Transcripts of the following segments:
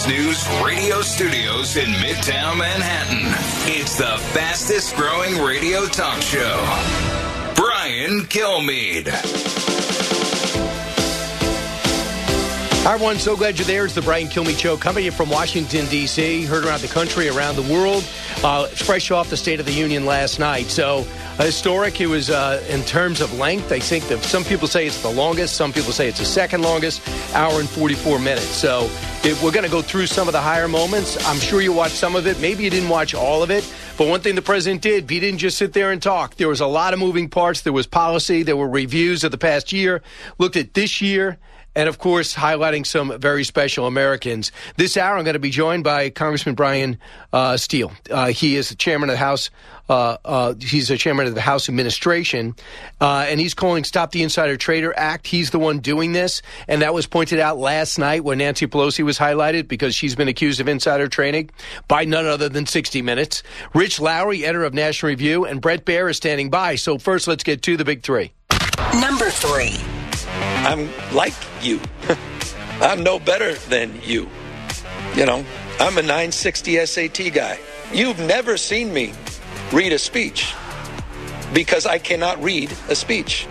Fox News radio studios in Midtown Manhattan. It's the fastest growing radio talk show. Brian Kilmeade. Hi, everyone. So glad you're there. It's the Brian Kilmeade Show coming to you from Washington, D.C., heard around the country, around the world, fresh off the State of the Union last night. So historic. It was in terms of length. I think that some people say it's the longest. Some people say it's the second longest, hour and 44 minutes. So we're going to go through some of the higher moments. I'm sure you watched some of it. Maybe you didn't watch all of it. But one thing the president did, he didn't just sit there and talk. There was a lot of moving parts. There was policy. There were reviews of the past year. Looked at this year. And, of course, highlighting some very special Americans. This hour, I'm going to be joined by Congressman Brian Steele. He is the chairman of the House. He's the chairman of the House Administration. And he's calling Stop the Insider Trader Act. He's the one doing this. And that was pointed out last night when Nancy Pelosi was highlighted because she's been accused of insider trading by none other than 60 Minutes. Rich Lowry, editor of National Review, and Bret Baier is standing by. So first, let's get to the big three. Number 3. I'm like you. I'm no better than you. You know, I'm a 960 SAT guy. You've never seen me read a speech because I cannot read a speech.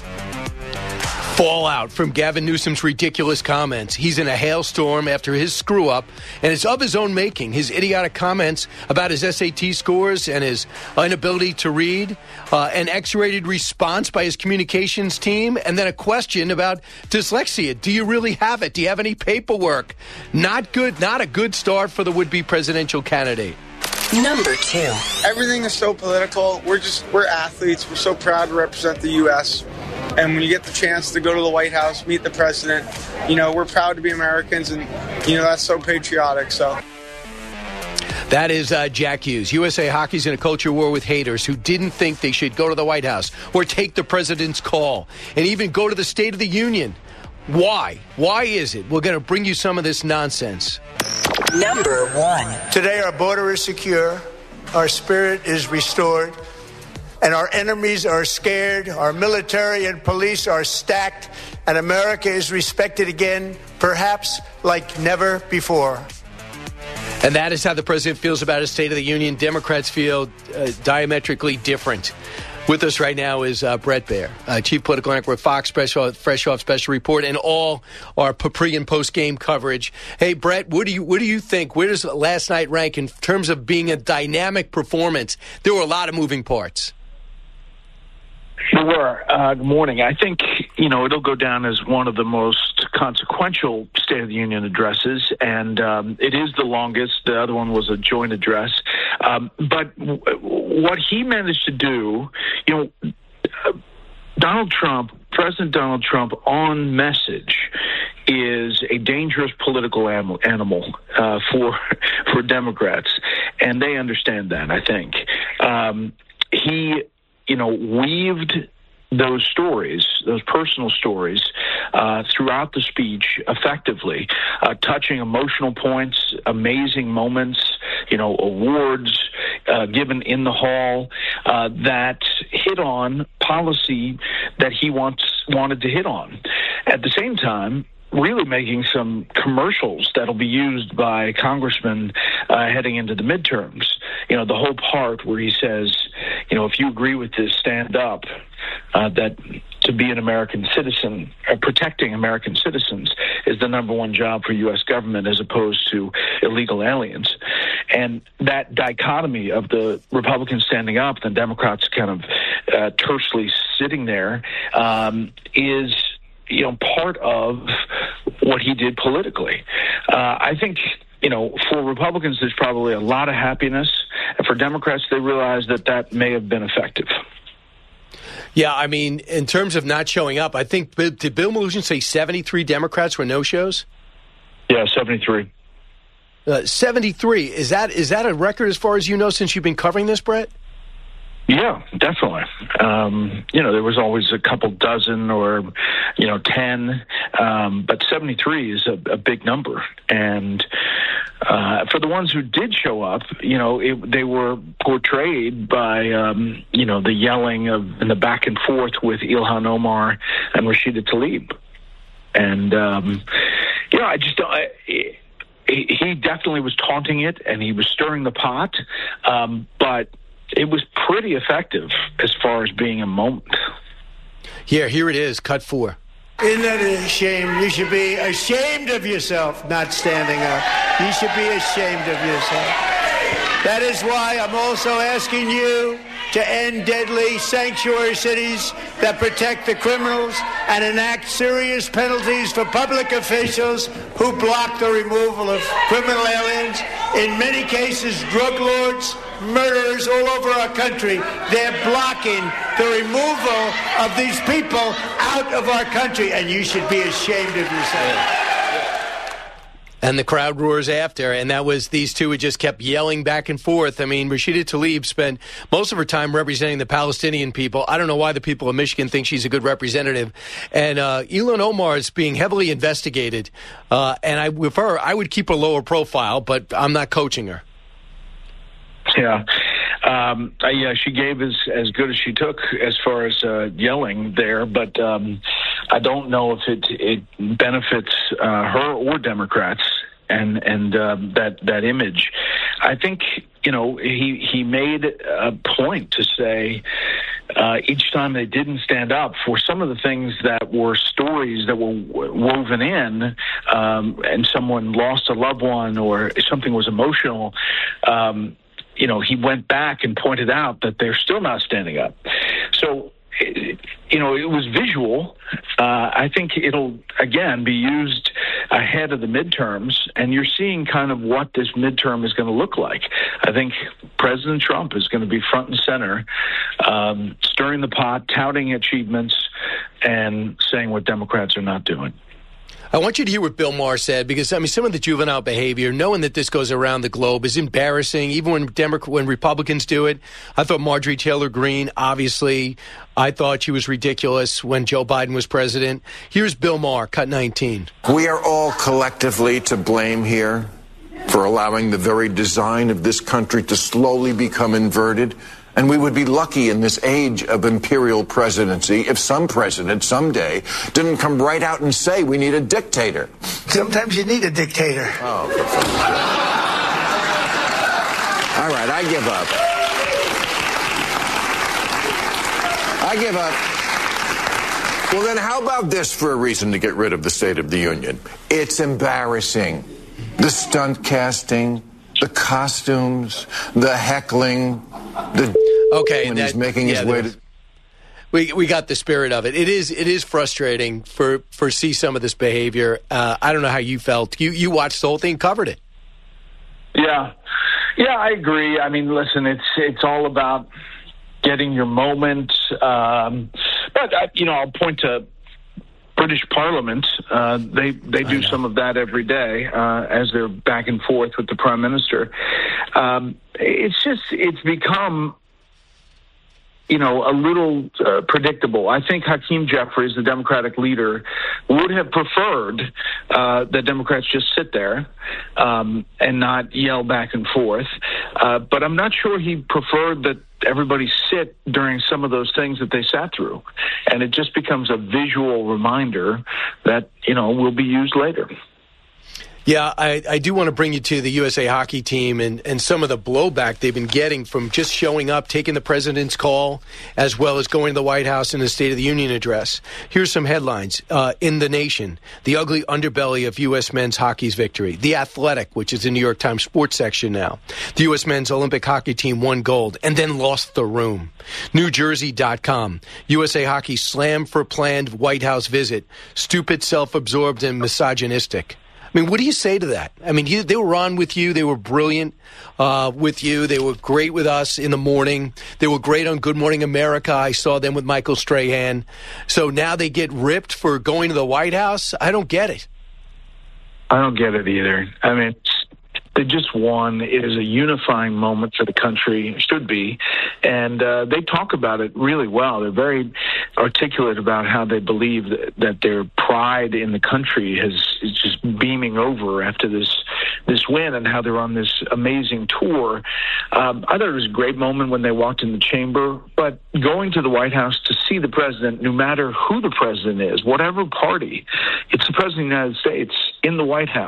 Fallout from Gavin Newsom's ridiculous comments. He's in a hailstorm after his screw-up, and it's of his own making. His idiotic comments about his SAT scores and his inability to read, an X-rated response by his communications team, and then a question about dyslexia. Do you really have it? Do you have any paperwork? Not good. Not a good start for the would-be presidential candidate. Number 2. Everything is so political. We're athletes. We're so proud to represent the U.S., and when you get the chance to go to the White House, meet the president, you know, we're proud to be Americans, and, you know, that's so patriotic. So that is Jack Hughes. USA Hockey's in a culture war with haters who didn't think they should go to the White House or take the president's call and even go to the State of the Union. Why? Why is it? We're going to bring you some of this nonsense. Number 1. Today our border is secure, our spirit is restored, and our enemies are scared, our military and police are stacked, and America is respected again, perhaps like never before. And that is how the president feels about his State of the Union. Democrats feel diametrically different. With us right now is Bret Baier, chief political anchor at Fox, fresh off Special Report, and all our pre- and post-game coverage. Hey, Bret, what do you think? Where does last night rank in terms of being a dynamic performance? There were a lot of moving parts. Sure. Good morning. I think, it'll go down as one of the most consequential State of the Union addresses, and it is the longest. The other one was a joint address. But what he managed to do, President Donald Trump on message is a dangerous political animal for Democrats, and they understand that, I think. He weaved those stories, those personal stories, throughout the speech effectively, touching emotional points, amazing moments, awards given in the hall that hit on policy that he wanted to hit on. At the same time, really making some commercials that'll be used by congressmen heading into the midterms. The whole part where he says, if you agree with this, stand up, that to be an American citizen, protecting American citizens is the number one job for U.S. government as opposed to illegal aliens. And that dichotomy of the Republicans standing up and the Democrats kind of tersely sitting there is part of what he did politically. I think, for Republicans, there's probably a lot of happiness. And for Democrats, they realize that may have been effective. Yeah, I mean, in terms of not showing up, I think, did Bill Melugin say 73 Democrats were no-shows? Yeah, 73. 73. Is that a record as far as you know since you've been covering this, Bret? Yeah, definitely. There was always a couple dozen or, 10, but 73 is a big number. And for the ones who did show up, they were portrayed by, the yelling and the back and forth with Ilhan Omar and Rashida Tlaib. And, I just don't... he definitely was taunting it, and he was stirring the pot, but it was pretty effective as far as being a moment. Yeah, here it is, cut 4. Isn't that a shame? You should be ashamed of yourself not standing up. You should be ashamed of yourself. That is why I'm also asking you to end deadly sanctuary cities that protect the criminals and enact serious penalties for public officials who block the removal of criminal aliens. In many cases, drug lords, murderers all over our country, they're blocking the removal of these people out of our country, and you should be ashamed of yourself. And the crowd roars after, and that was these two who just kept yelling back and forth. I mean, Rashida Tlaib spent most of her time representing the Palestinian people. I don't know why the people of Michigan think she's a good representative. And Ilhan Omar is being heavily investigated. And with her, I would keep a lower profile, but I'm not coaching her. Yeah. She gave as good as she took as far as yelling there, but I don't know if it benefits her or Democrats and that image. I think, he made a point to say each time they didn't stand up for some of the things that were stories that were woven in, and someone lost a loved one or something was emotional, he went back and pointed out that they're still not standing up. So, it was visual. I think it'll, again, be used ahead of the midterms, and you're seeing kind of what this midterm is going to look like. I think President Trump is going to be front and center, stirring the pot, touting achievements, and saying what Democrats are not doing. I want you to hear what Bill Maher said, because, some of the juvenile behavior, knowing that this goes around the globe, is embarrassing, even when Republicans do it. I thought Marjorie Taylor Greene, obviously, I thought she was ridiculous when Joe Biden was president. Here's Bill Maher, cut 19. We are all collectively to blame here for allowing the very design of this country to slowly become inverted. And we would be lucky in this age of imperial presidency if some president someday didn't come right out and say we need a dictator. Sometimes you need a dictator. Oh. All right, I give up. Well, then how about this for a reason to get rid of the State of the Union? It's embarrassing. The stunt casting, the costumes, the heckling, Okay, he's making his way to. We got the spirit of it. It is frustrating for see some of this behavior. I don't know how you felt. You watched the whole thing, covered it. Yeah, I agree. I mean, listen, it's all about getting your moment. But I'll point to British Parliament. They do some of that every day as they're back and forth with the Prime Minister. It's become a little predictable. I think Hakeem Jeffries, the Democratic leader, would have preferred that Democrats just sit there and not yell back and forth. But I'm not sure he preferred that everybody sit during some of those things that they sat through. And it just becomes a visual reminder that, will be used later. Yeah, I do want to bring you to the USA hockey team and some of the blowback they've been getting from just showing up, taking the president's call, as well as going to the White House in the State of the Union address. Here's some headlines. In The Nation, the ugly underbelly of U.S. men's hockey's victory. The Athletic, which is the New York Times sports section now. The U.S. men's Olympic hockey team won gold and then lost the room. NewJersey.com. USA hockey slammed for planned White House visit. Stupid, self-absorbed, and misogynistic. I mean, what do you say to that? I mean, they were on with you. They were brilliant with you. They were great with us in the morning. They were great on Good Morning America. I saw them with Michael Strahan. So now they get ripped for going to the White House? I don't get it. I don't get it either. I mean, they just won. It is a unifying moment for the country. It should be. And they talk about it really well. They're very articulate about how they believe that their pride in the country is just beaming over after this win, and how they're on this amazing tour. I thought it was a great moment when they walked in the chamber. But going to the White House to see the president, no matter who the president is, whatever party, it's the president of the United States in the White House.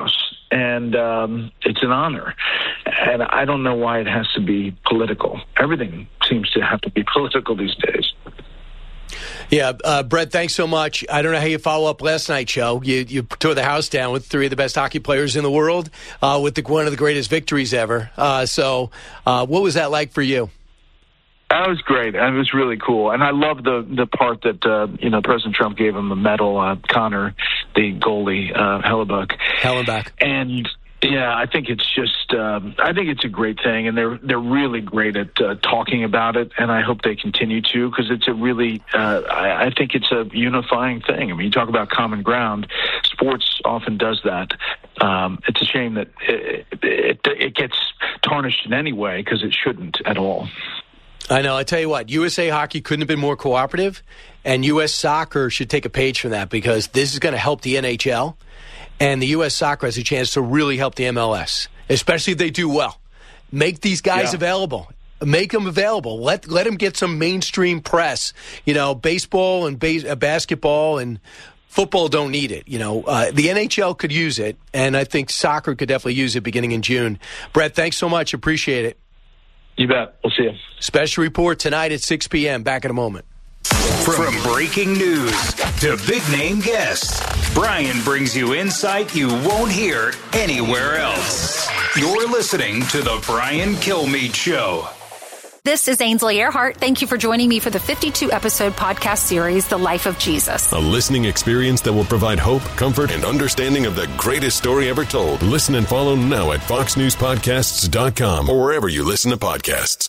and it's an honor. And I don't know why it has to be political. Everything seems to have to be political these days. Yeah, Brett, thanks so much. I don't know how you follow up last night's show. You tore the house down with three of the best hockey players in the world, with one of the greatest victories ever. So what was that like for you? That was great. It was really cool. And I love the part that, President Trump gave him a medal, Connor, the goalie, Hellebuck. And, yeah, I think it's just, I think it's a great thing. And they're really great at talking about it. And I hope they continue to, because it's a really, I think it's a unifying thing. I mean, you talk about common ground. Sports often does that. It's a shame that it gets tarnished in any way, because it shouldn't at all. I know. I tell you what, USA Hockey couldn't have been more cooperative, and U.S. Soccer should take a page from that, because this is going to help the NHL, and the U.S. Soccer has a chance to really help the MLS, especially if they do well. Make these guys available. Make them available. Let them get some mainstream press. Baseball and basketball and football don't need it. The NHL could use it, and I think soccer could definitely use it beginning in June. Brett, thanks so much. Appreciate it. You bet. We'll see you. Special report tonight at 6 p.m. Back in a moment. From breaking news to big-name guests, Brian brings you insight you won't hear anywhere else. You're listening to The Brian Kilmeade Show. This is Ainsley Earhart. Thank you for joining me for the 52-episode podcast series, The Life of Jesus. A listening experience that will provide hope, comfort, and understanding of the greatest story ever told. Listen and follow now at foxnewspodcasts.com or wherever you listen to podcasts.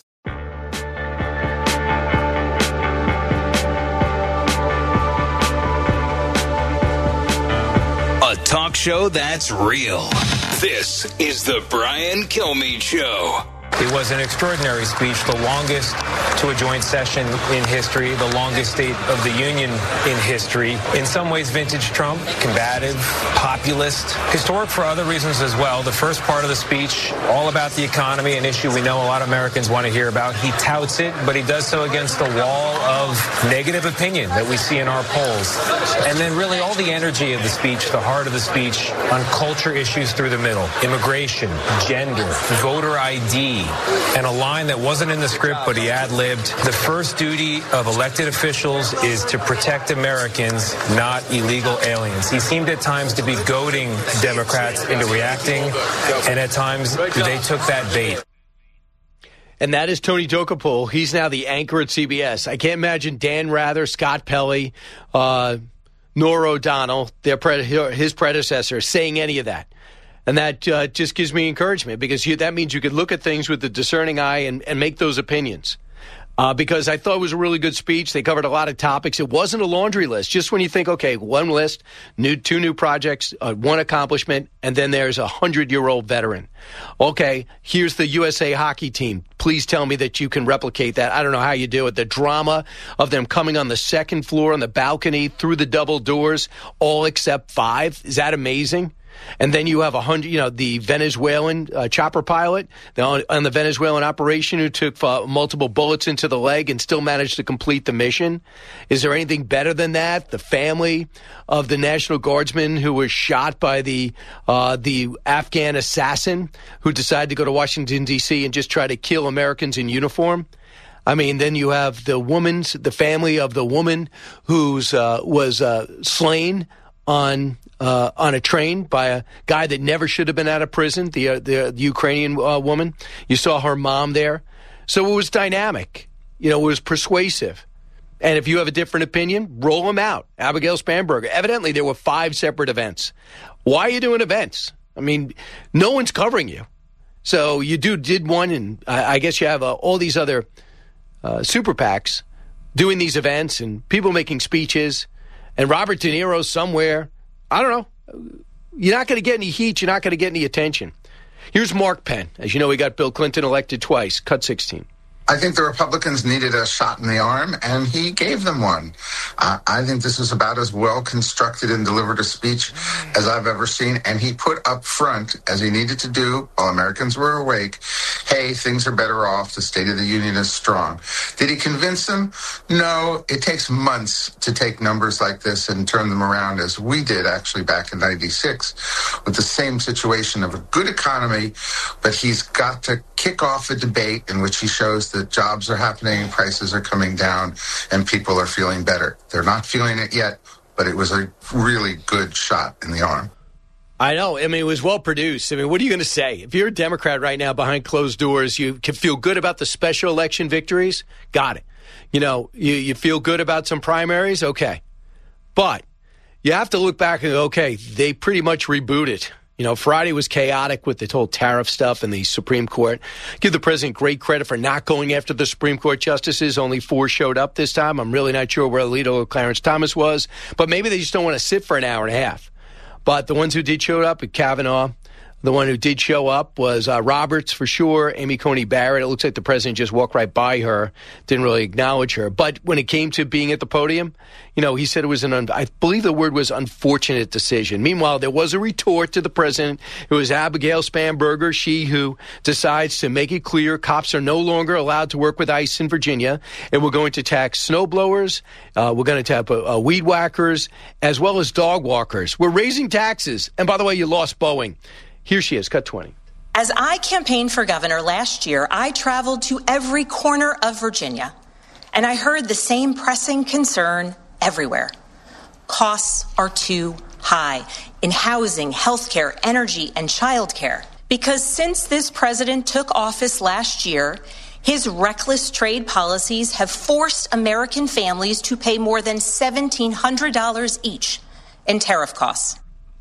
A talk show that's real. This is The Brian Kilmeade Show. It was an extraordinary speech, the longest to a joint session in history, the longest State of the Union in history. In some ways, vintage Trump, combative, populist, historic for other reasons as well. The first part of the speech, all about the economy, an issue we know a lot of Americans want to hear about. He touts it, but he does so against the wall of negative opinion that we see in our polls. And then really all the energy of the speech, the heart of the speech, on culture issues through the middle, immigration, gender, voter ID, and a line that wasn't in the script, but he ad-libbed. The first duty of elected officials is to protect Americans, not illegal aliens. He seemed at times to be goading Democrats into reacting, and at times they took that bait. And that is Tony Dokoupil. He's now the anchor at CBS. I can't imagine Dan Rather, Scott Pelley, Norah O'Donnell, his predecessor, saying any of that. And that just gives me encouragement, because that means you could look at things with a discerning eye and make those opinions. Because I thought it was a really good speech. They covered a lot of topics. It wasn't a laundry list. Just when you think, okay, one list, two new projects, one accomplishment, and then there's a 100-year-old veteran. Okay, here's the USA hockey team. Please tell me that you can replicate that. I don't know how you do it. The drama of them coming on the second floor on the balcony through the double doors, all except 5. Is that amazing? And then you have 100, the Venezuelan chopper pilot on the Venezuelan operation who took multiple bullets into the leg and still managed to complete the mission. Is there anything better than that? The family of the National Guardsman who was shot by the Afghan assassin who decided to go to Washington, D.C. and just try to kill Americans in uniform. I mean, then you have the family of the woman who's was slain on a train by a guy that never should have been out of prison, the Ukrainian woman. You saw her mom there. So it was dynamic. It was persuasive. And if you have a different opinion, roll them out. Abigail Spanberger. Evidently, there were 5 separate events. Why are you doing events? I mean, no one's covering you. So you did one, and I guess you have all these other super PACs doing these events and people making speeches. And Robert De Niro somewhere, I don't know. You're not going to get any heat. You're not going to get any attention. Here's Mark Penn. As you know, he got Bill Clinton elected twice. Cut 16. I think the Republicans needed a shot in the arm, and he gave them one. I think this was about as well-constructed and delivered a speech as I've ever seen, and he put up front, as he needed to do while Americans were awake, hey, things are better off, the State of the Union is strong. Did he convince them? No, it takes months to take numbers like this and turn them around, as we did actually back in 96, with the same situation of a good economy, but he's got to kick off a debate in which he shows that jobs are happening, prices are coming down, and people are feeling better. They're not feeling it yet, but it was a really good shot in the arm. I know. I mean, it was well produced. I mean, what are you going to say? If you're a Democrat right now behind closed doors, you can feel good about the special election victories. Got it. You know, you feel good about some primaries. Okay. But you have to look back and go, okay, they pretty much rebooted. You know, Friday was chaotic with the whole tariff stuff in the Supreme Court. Give the president great credit for not going after the Supreme Court justices. Only 4 showed up this time. I'm really not sure where Alito or Clarence Thomas was. But maybe they just don't want to sit for an hour and a half. But the ones who did show up, Kavanaugh, the one who did show up was Roberts for sure, Amy Coney Barrett. It looks like the president just walked right by her, didn't really acknowledge her. But when it came to being at the podium, you know, he said it was I believe the word was unfortunate decision. Meanwhile, there was a retort to the president. It was Abigail Spanberger, she who decides to make it clear cops are no longer allowed to work with ICE in Virginia. And we're going to tax snowblowers. We're going to tap weed whackers as well as dog walkers. We're raising taxes. And by the way, you lost Boeing. Here she is, cut 20. As I campaigned for governor last year, I traveled to every corner of Virginia, and I heard the same pressing concern everywhere. Costs are too high in housing, healthcare, energy, and childcare. Because since this president took office last year, his reckless trade policies have forced American families to pay more than $1,700 each in tariff costs.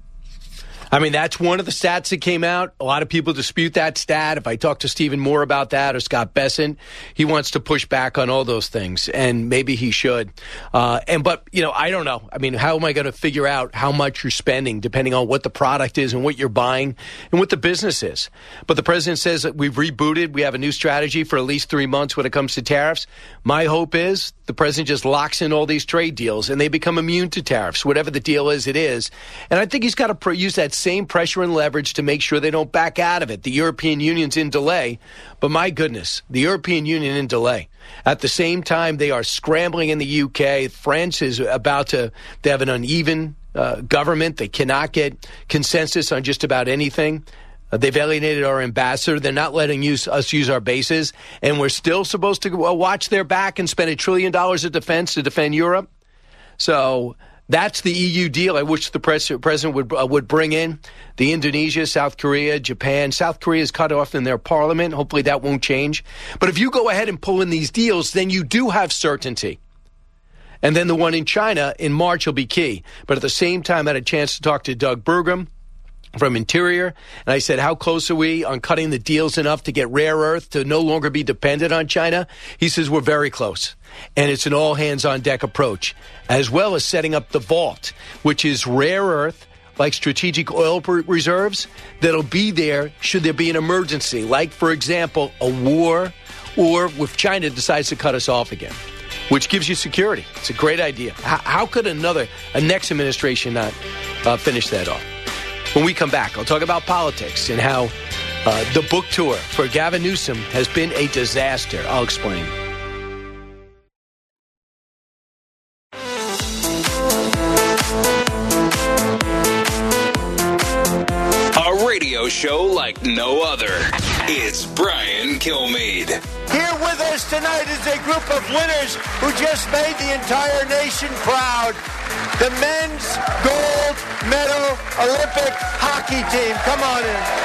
I mean, that's one of the stats that came out. A lot of people dispute that stat. If I talk to Stephen Moore about that or Scott Bessent, he wants to push back on all those things, and maybe he should. But, you know, I don't know. I mean, how am I going to figure out how much you're spending depending on what the product is and what you're buying and what the business is? But the president says that we've rebooted. We have a new strategy for at least 3 months when it comes to tariffs. My hope is the president just locks in all these trade deals and they become immune to tariffs. Whatever the deal is, it is. And I think he's got to use that same pressure and leverage to make sure they don't back out of it. The European Union's in delay, but my goodness, the European Union in delay. At the same time, they are scrambling in the UK. France is about to have an uneven government. They cannot get consensus on just about anything. They've alienated our ambassador. They're not letting us use our bases. And we're still supposed to watch their back and spend $1 trillion of defense to defend Europe. So that's the EU deal. I wish the president would bring in the Indonesia, South Korea, Japan. South Korea is cut off in their parliament. Hopefully that won't change. But if you go ahead and pull in these deals, then you do have certainty. And then the one in China in March will be key. But at the same time, I had a chance to talk to Doug Burgum from Interior, and I said, how close are we on cutting the deals enough to get rare earth to no longer be dependent on China? He says we're very close, and it's an all-hands-on-deck approach, as well as setting up the vault, which is rare earth, like strategic oil reserves, that'll be there should there be an emergency, like, for example, a war, or if China decides to cut us off again, which gives you security. It's a great idea. How could a next administration not finish that off? When we come back, I'll talk about politics and how the book tour for Gavin Newsom has been a disaster. I'll explain. A radio show like no other. It's Brian Kilmeade. Here with us tonight is a group of winners who just made the entire nation proud. The men's gold medal Olympic hockey team. Come on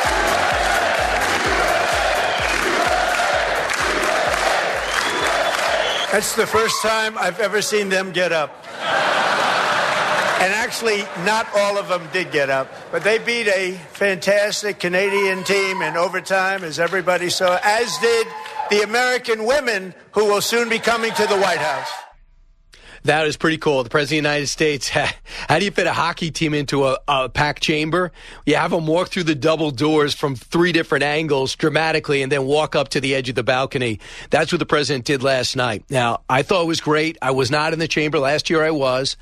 in. That's the first time I've ever seen them get up. And actually, not all of them did get up. But they beat a fantastic Canadian team in overtime, as everybody saw, as did the American women who will soon be coming to the White House. That is pretty cool. The President of the United States, how do you fit a hockey team into a packed chamber? You have them walk through the double doors from 3 different angles dramatically and then walk up to the edge of the balcony. That's what the President did last night. Now, I thought it was great. I was not in the chamber. Last year I was.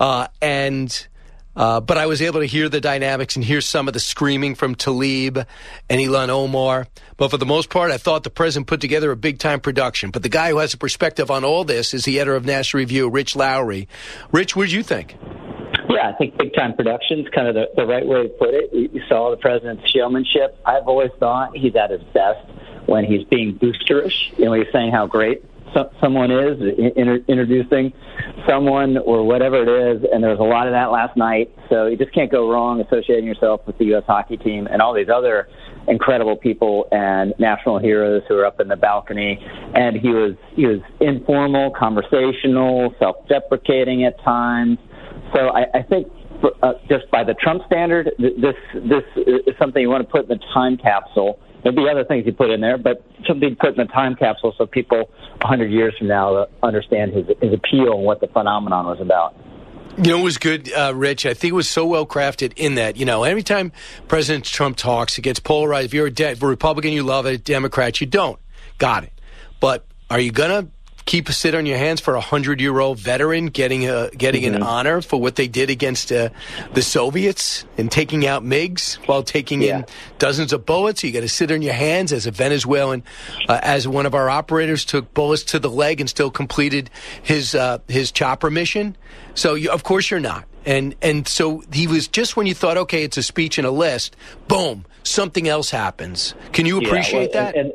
But I was able to hear the dynamics and hear some of the screaming from Tlaib and Ilhan Omar. But for the most part, I thought the President put together a big-time production. But the guy who has a perspective on all this is the editor of National Review, Rich Lowry. Rich, what did you think? Yeah, I think big-time production is kind of the right way to put it. You saw the President's showmanship. I've always thought he's at his best when he's being boosterish. He's saying how great someone is, introducing someone or whatever it is, and there was a lot of that last night. So you just can't go wrong associating yourself with the U.S. hockey team and all these other incredible people and national heroes who are up in the balcony. And he was informal, conversational, self-deprecating at times. So I think just by the Trump standard, this is something you want to put in the time capsule. There'll be other things you put in there, but something put in the time capsule so people 100 years from now understand his appeal and what the phenomenon was about. It was good, Rich. I think it was so well crafted in that, every time President Trump talks, it gets polarized. If you're a Republican, you love it. Democrat, you don't. Got it. But are you going to sit on your hands for a 100-year-old veteran getting an honor for what they did against the Soviets and taking out MiGs while taking in dozens of bullets? You got to sit on your hands as a Venezuelan, as one of our operators took bullets to the leg and still completed his chopper mission. So of course you're not. And so he was just when you thought, okay, it's a speech and a list, boom, something else happens. Can you appreciate that? And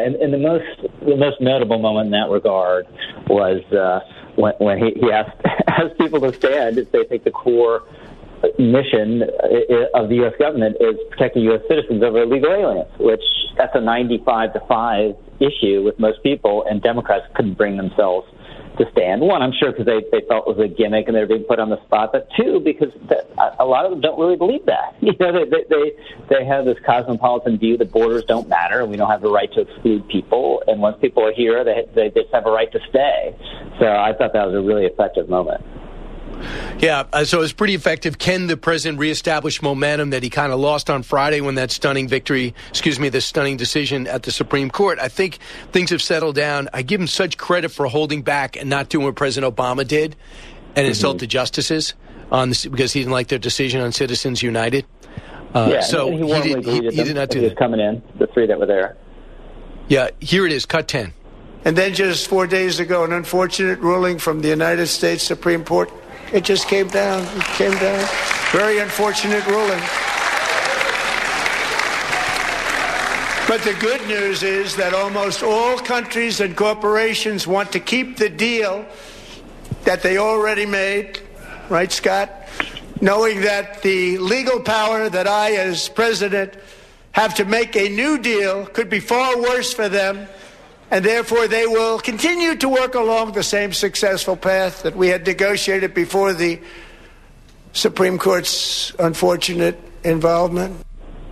the most notable moment in that regard was when he asked people to stand if they think the core mission of the U.S. government is protecting U.S. citizens over illegal aliens, which that's a 95-5 issue with most people, and Democrats couldn't bring themselves to stand. One, I'm sure because they felt it was a gimmick and they were being put on the spot, but two, because a lot of them don't really believe that. They have this cosmopolitan view that borders don't matter and we don't have the right to exclude people, and once people are here, they just have a right to stay. So I thought that was a really effective moment. Yeah, so it's pretty effective. Can the president reestablish momentum that he kind of lost on Friday when that stunning decision at the Supreme Court? I think things have settled down. I give him such credit for holding back and not doing what President Obama did and insult the justices because he didn't like their decision on Citizens United. So he did not do that. Coming in, the 3 that were there. Yeah, here it is, cut 10. And then just 4 days ago, an unfortunate ruling from the United States Supreme Court. It just came down. It came down. Very unfortunate ruling. But the good news is that almost all countries and corporations want to keep the deal that they already made, right, Scott? Knowing that the legal power that I, as president, have to make a new deal could be far worse for them, and therefore they will continue to work along the same successful path that we had negotiated before the Supreme Court's unfortunate involvement.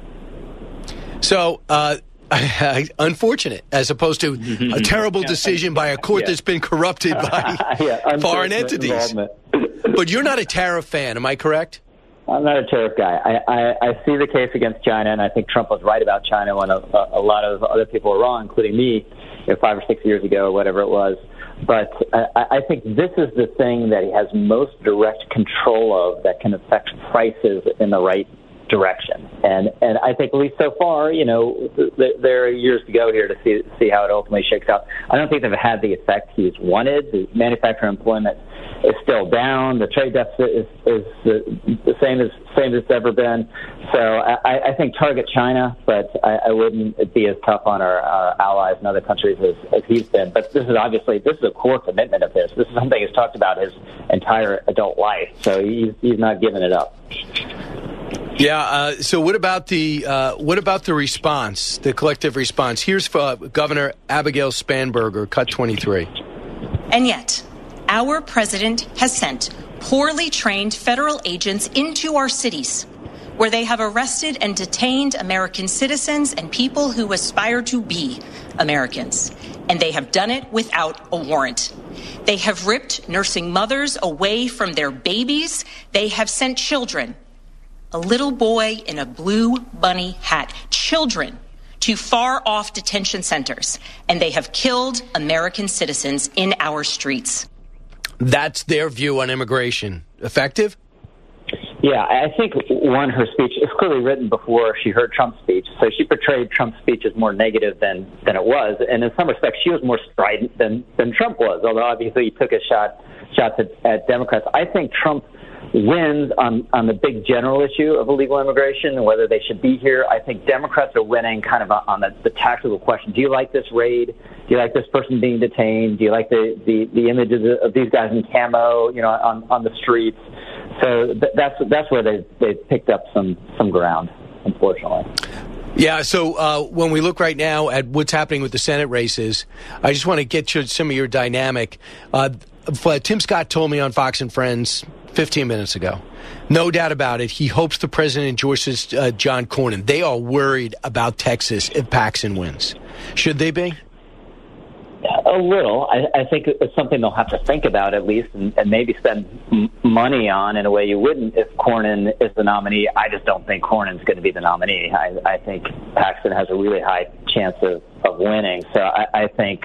So, unfortunate, as opposed to a terrible decision by a court that's been corrupted by foreign entities. But you're not a tariff fan, am I correct? I'm not a tariff guy. I see the case against China, and I think Trump was right about China when a lot of other people were wrong, including me, 5 or 6 years ago, whatever it was. But I think this is the thing that he has most direct control of that can affect prices in the right direction. And I think at least so far, there are years to go here to see how it ultimately shakes out. I don't think they've had the effect he's wanted. The manufacturing employment is still down. The trade deficit is the same as it's ever been. So I think target China, but I wouldn't be as tough on our allies and other countries as he's been. But this is a core commitment of his. This is something he's talked about his entire adult life. So he's not giving it up. Yeah. So what about the response, the collective response? Here's Governor Abigail Spanberger, cut 23. And yet, our president has sent poorly trained federal agents into our cities, where they have arrested and detained American citizens and people who aspire to be Americans. And they have done it without a warrant. They have ripped nursing mothers away from their babies. They have sent children, a little boy in a blue bunny hat, children to far-off detention centers, and they have killed American citizens in our streets. That's their view on immigration. Effective? Yeah, I think, her speech is clearly written before she heard Trump's speech. So she portrayed Trump's speech as more negative than it was. And in some respects, she was more strident than Trump was, although obviously he took his shots at Democrats. I think Trump wins on the big general issue of illegal immigration and whether they should be here. I think Democrats are winning kind of on the tactical question. Do you like this raid? Do you like this person being detained? Do you like the images of these guys in camo, on the streets? So that's where they've picked up some ground, unfortunately. Yeah, so when we look right now at what's happening with the Senate races, I just want to get you some of your dynamic. Tim Scott told me on Fox and Friends 15 minutes ago, no doubt about it, he hopes the president endorses John Cornyn. They are worried about Texas if Paxton wins. Should they be? A little. I think it's something they'll have to think about at least and maybe spend money on in a way you wouldn't if Cornyn is the nominee. I just don't think Cornyn's going to be the nominee. I think Paxton has a really high chance of winning. So I think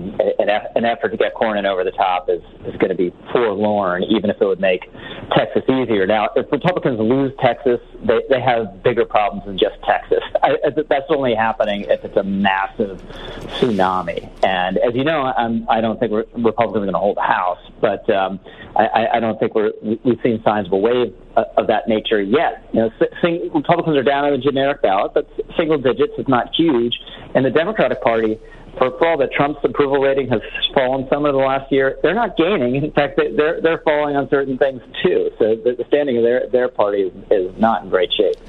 an effort to get Cornyn over the top is going to be forlorn, even if it would make Texas easier. Now, if Republicans lose Texas, they have bigger problems than just Texas. That's only happening if it's a massive tsunami. And as you know, I don't think Republicans are going to hold the House, but I don't think we've seen signs of a wave of that nature yet. Republicans are down on the generic ballot, but single digits is not huge. And the Democratic Party, for all that Trump's approval rating has fallen some of the last year, they're not gaining. In fact, they're falling on certain things too. So the standing of their party is not in great shape.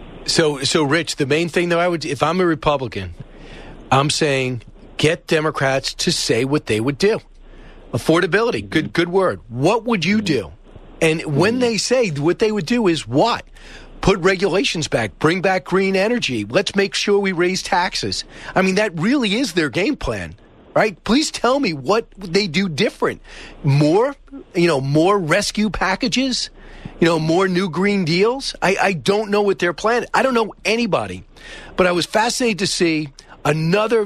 So Rich, the main thing though, if I'm a Republican, I'm saying get Democrats to say what they would do. Affordability, good word. What would you do? And when they say what they would do is what? Put regulations back, bring back green energy. Let's make sure we raise taxes. I mean, that really is their game plan, right? Please tell me what they do different. More rescue packages, more new green deals. I don't know what their plan. I don't know anybody, but I was fascinated to see another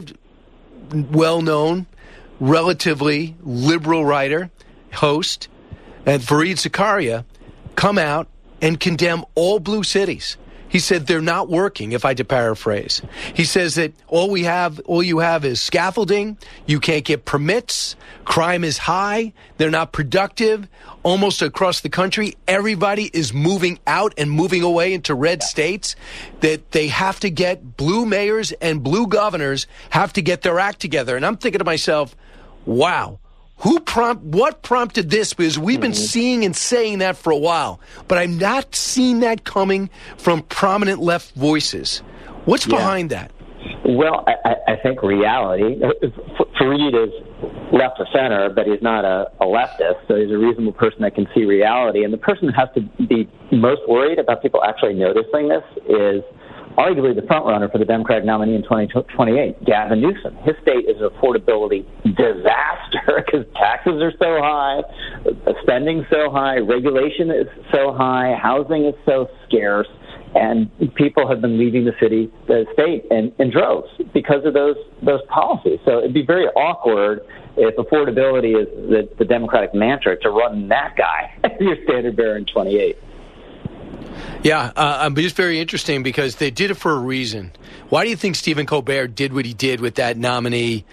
well-known, relatively liberal writer, host, and Fareed Zakaria come out and condemn all blue cities. He said they're not working, if I to paraphrase. He says that all you have is scaffolding, you can't get permits, crime is high, they're not productive. Almost across the country, everybody is moving out and moving away into red states, that they have to get blue mayors and blue governors have to get their act together. And I'm thinking to myself, wow. What prompted this? Because we've been seeing and saying that for a while, but I'm not seeing that coming from prominent left voices. What's behind that? Well, I think reality. Fareed is left of center, but he's not a leftist, so he's a reasonable person that can see reality. And the person who has to be most worried about people actually noticing this is arguably the front runner for the Democratic nominee in 2028, Gavin Newsom. His state is an affordability disaster because taxes are so high, spending so high, regulation is so high, housing is so scarce, and people have been leaving the state in droves because of those policies. So it'd be very awkward if affordability is the Democratic mantra to run that guy as your standard bearer in 28. Yeah, but it's very interesting because they did it for a reason. Why do you think Stephen Colbert did what he did with that nominee,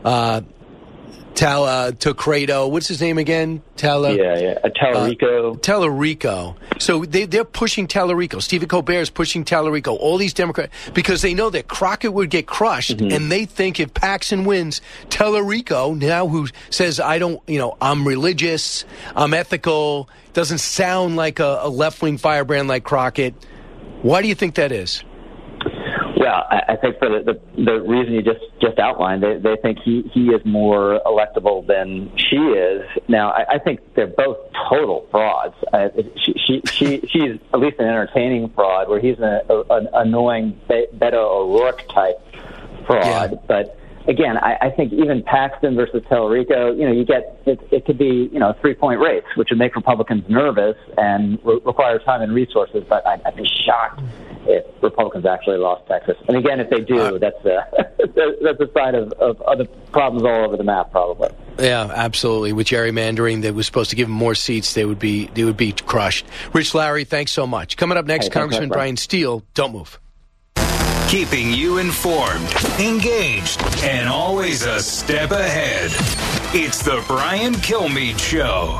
Tancredo? What's his name again? Tallarico. Tallarico. So they're pushing Tallarico. Stephen Colbert is pushing Tallarico. All these Democrats, because they know that Crockett would get crushed, and they think if Paxton wins, Tallarico, now who says, I'm religious, I'm ethical, doesn't sound like a left-wing firebrand like Crockett. Why do you think that is? Well, I think for the reason you just outlined, they think he is more electable than she is. Now, I think they're both total frauds. She's at least an entertaining fraud, where he's an annoying Beto O'Rourke type fraud. Yeah. But again, I think even Paxton versus Tellerico, you get it could be, a 3-point race, which would make Republicans nervous and require time and resources. But I'd be shocked if Republicans actually lost Texas. And again, if they do, that's a sign of other problems all over the map, probably. Yeah, absolutely. With gerrymandering that was supposed to give them more seats, they would be crushed. Rich Lowry, thanks so much. Coming up next, Congressman Brian Steele. Don't move. Keeping you informed, engaged, and always a step ahead. It's the Brian Kilmeade Show.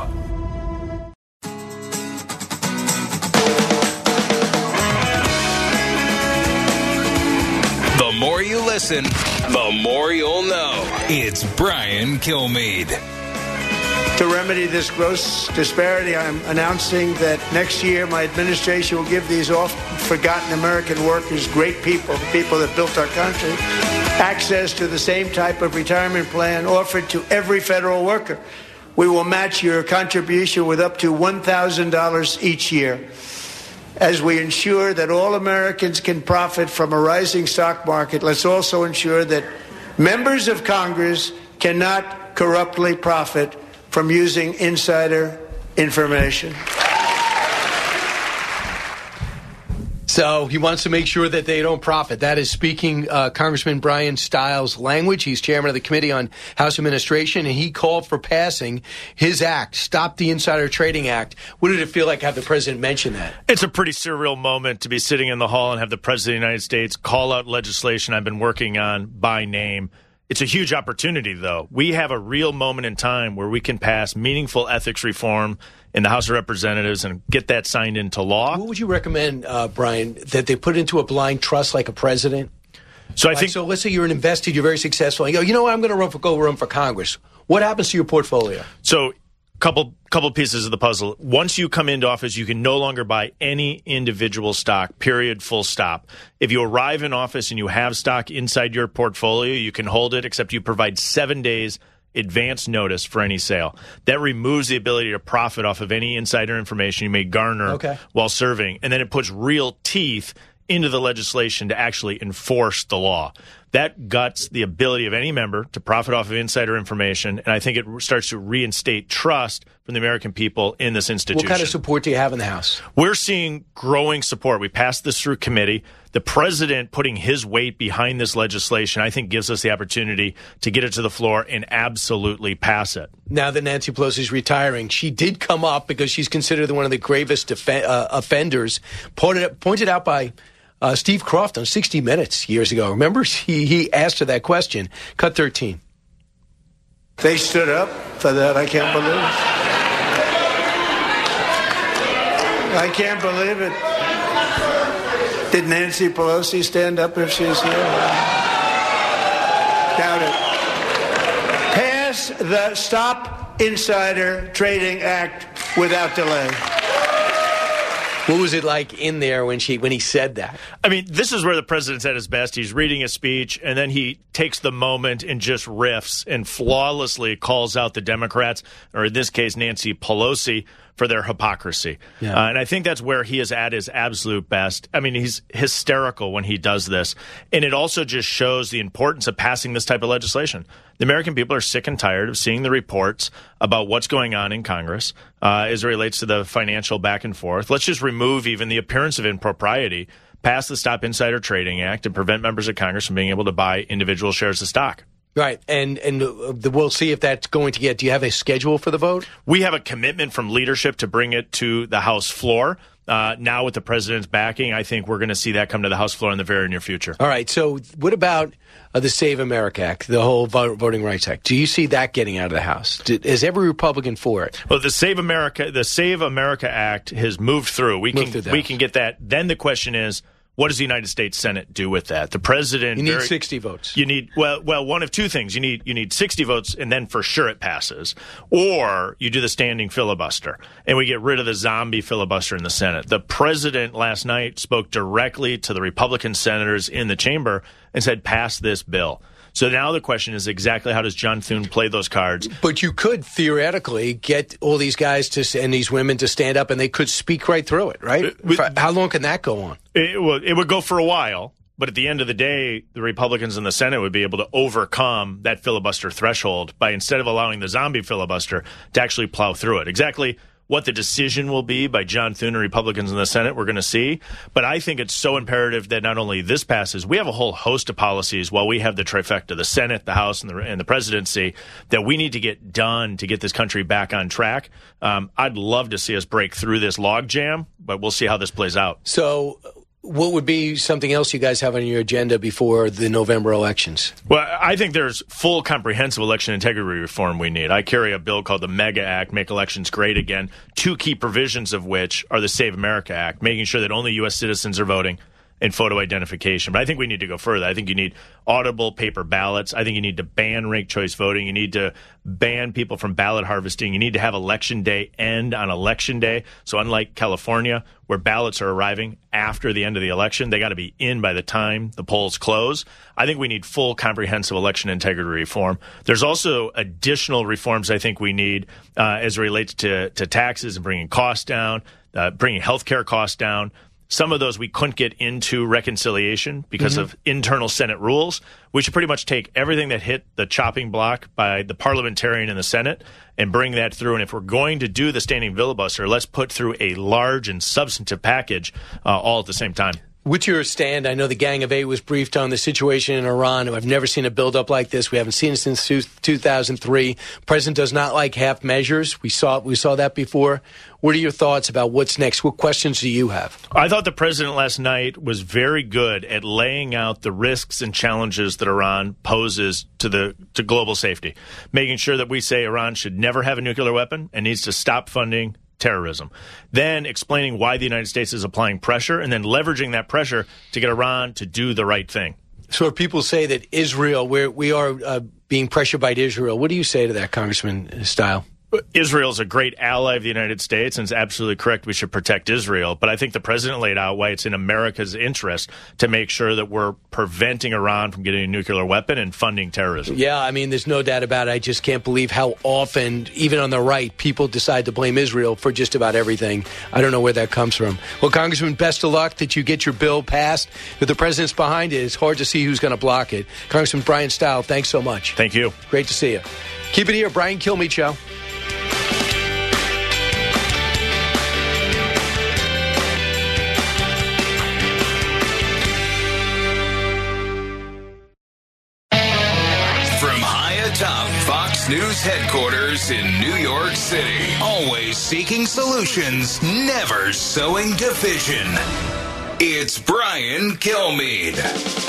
The more you listen, the more you'll know. It's Brian Kilmeade. To remedy this gross disparity, I'm announcing that next year my administration will give these oft-forgotten American workers, great people, the people that built our country, access to the same type of retirement plan offered to every federal worker. We will match your contribution with up to $1,000 each year. As we ensure that all Americans can profit from a rising stock market, let's also ensure that members of Congress cannot corruptly profit from using insider information. So he wants to make sure that they don't profit. That is speaking Congressman Brian Stiles' language. He's chairman of the Committee on House Administration, and he called for passing his act, Stop the Insider Trading Act. What did it feel like to have the president mention that? It's a pretty surreal moment to be sitting in the hall and have the president of the United States call out legislation I've been working on by name. It's a huge opportunity, though. We have a real moment in time where we can pass meaningful ethics reform in the House of Representatives and get that signed into law. What would you recommend, Brian, that they put into a blind trust like a president? So I think. So let's say you're an investor, you're very successful, and you go, you know what, I'm going to go run for Congress. What happens to your portfolio? So couple pieces of the puzzle. Once you come into office, you can no longer buy any individual stock, period, full stop. If you arrive in office and you have stock inside your portfolio, you can hold it, except you provide 7 days advance notice for any sale. That removes the ability to profit off of any insider information you may garner while serving. And then it puts real teeth into the legislation to actually enforce the law. That guts the ability of any member to profit off of insider information, and I think it starts to reinstate trust from the American people in this institution. What kind of support do you have in the House? We're seeing growing support. We passed this through committee. The president putting his weight behind this legislation, I think, gives us the opportunity to get it to the floor and absolutely pass it. Now that Nancy Pelosi is retiring, she did come up because she's considered one of the gravest offenders, pointed out by Steve Croft on 60 Minutes years ago. Remember, he asked her that question. Cut 13. They stood up for that. I can't believe it. I can't believe it. Did Nancy Pelosi stand up if she's here? Doubt it. Pass the Stop Insider Trading Act without delay. What was it like in there when he said that? I mean, this is where the president's at his best. He's reading a speech, and then he takes the moment and just riffs and flawlessly calls out the Democrats, or in this case, Nancy Pelosi, for their hypocrisy. Yeah. And I think that's where he is at his absolute best. I mean, he's hysterical when he does this. And it also just shows the importance of passing this type of legislation. The American people are sick and tired of seeing the reports about what's going on in Congress as it relates to the financial back and forth. Let's just remove even the appearance of impropriety, pass the Stop Insider Trading Act, and prevent members of Congress from being able to buy individual shares of stock. Right, and we'll see if that's going to get. Do you have a schedule for the vote? We have a commitment from leadership to bring it to the House floor. Now with the president's backing, I think we're going to see that come to the House floor in the very near future. All right, so what about the Save America Act, the whole Voting Rights Act? Do you see that getting out of the House? Is every Republican for it? Well, the Save America Act has moved through. We can get that. Then the question is, what does the United States Senate do with that? The president... You need 60 votes. You need, well, one of two things. You need 60 votes, and then for sure it passes. Or you do the standing filibuster, and we get rid of the zombie filibuster in the Senate. The president last night spoke directly to the Republican senators in the chamber and said, pass this bill. So now the question is exactly how does John Thune play those cards? But you could theoretically get all these guys and these women to stand up, and they could speak right through it, right? How long can that go on? It would go for a while. But at the end of the day, the Republicans in the Senate would be able to overcome that filibuster threshold by, instead of allowing the zombie filibuster, to actually plow through it. Exactly what the decision will be by John Thune and Republicans in the Senate, we're going to see. But I think it's so imperative that not only this passes, we have a whole host of policies while we have the trifecta, the Senate, the House, and the presidency, that we need to get done to get this country back on track. I'd love to see us break through this logjam, but we'll see how this plays out. So what would be something else you guys have on your agenda before the November elections? Well, I think there's full comprehensive election integrity reform we need. I carry a bill called the MEGA Act, Make Elections Great Again, two key provisions of which are the Save America Act, making sure that only U.S. citizens are voting, and photo identification. But I think we need to go further. I think you need audible paper ballots. I think you need to ban ranked choice voting. You need to ban people from ballot harvesting. You need to have Election Day end on Election Day. So unlike California, where ballots are arriving after the end of the election, they got to be in by the time the polls close. I think we need full comprehensive election integrity reform. There's also additional reforms I think we need as it relates to taxes and bringing costs down, bringing healthcare costs down. Some of those we couldn't get into reconciliation because of internal Senate rules. We should pretty much take everything that hit the chopping block by the parliamentarian in the Senate and bring that through. And if we're going to do the standing filibuster, let's put through a large and substantive package all at the same time. What's your stand? I know the Gang of Eight was briefed on the situation in Iran. I've never seen a buildup like this. We haven't seen it since 2003. President does not like half measures. We saw that before. What are your thoughts about what's next? What questions do you have? I thought the president last night was very good at laying out the risks and challenges that Iran poses to global safety, making sure that we say Iran should never have a nuclear weapon and needs to stop funding terrorism, then explaining why the United States is applying pressure, and then leveraging that pressure to get Iran to do the right thing. So if people say that Israel, we are being pressured by Israel, what do you say to that, Congressman Style? Israel is a great ally of the United States, and it's absolutely correct we should protect Israel. But I think the president laid out why it's in America's interest to make sure that we're preventing Iran from getting a nuclear weapon and funding terrorism. Yeah, I mean, there's no doubt about it. I just can't believe how often, even on the right, people decide to blame Israel for just about everything. I don't know where that comes from. Well, Congressman, best of luck that you get your bill passed. If the president's behind it, it's hard to see who's going to block it. Congressman Brian Style, thanks so much. Thank you. Great to see you. Keep it here, Brian Kilmeade Show. Atop Fox News headquarters in New York City. Always seeking solutions, never sowing division. It's Brian Kilmeade.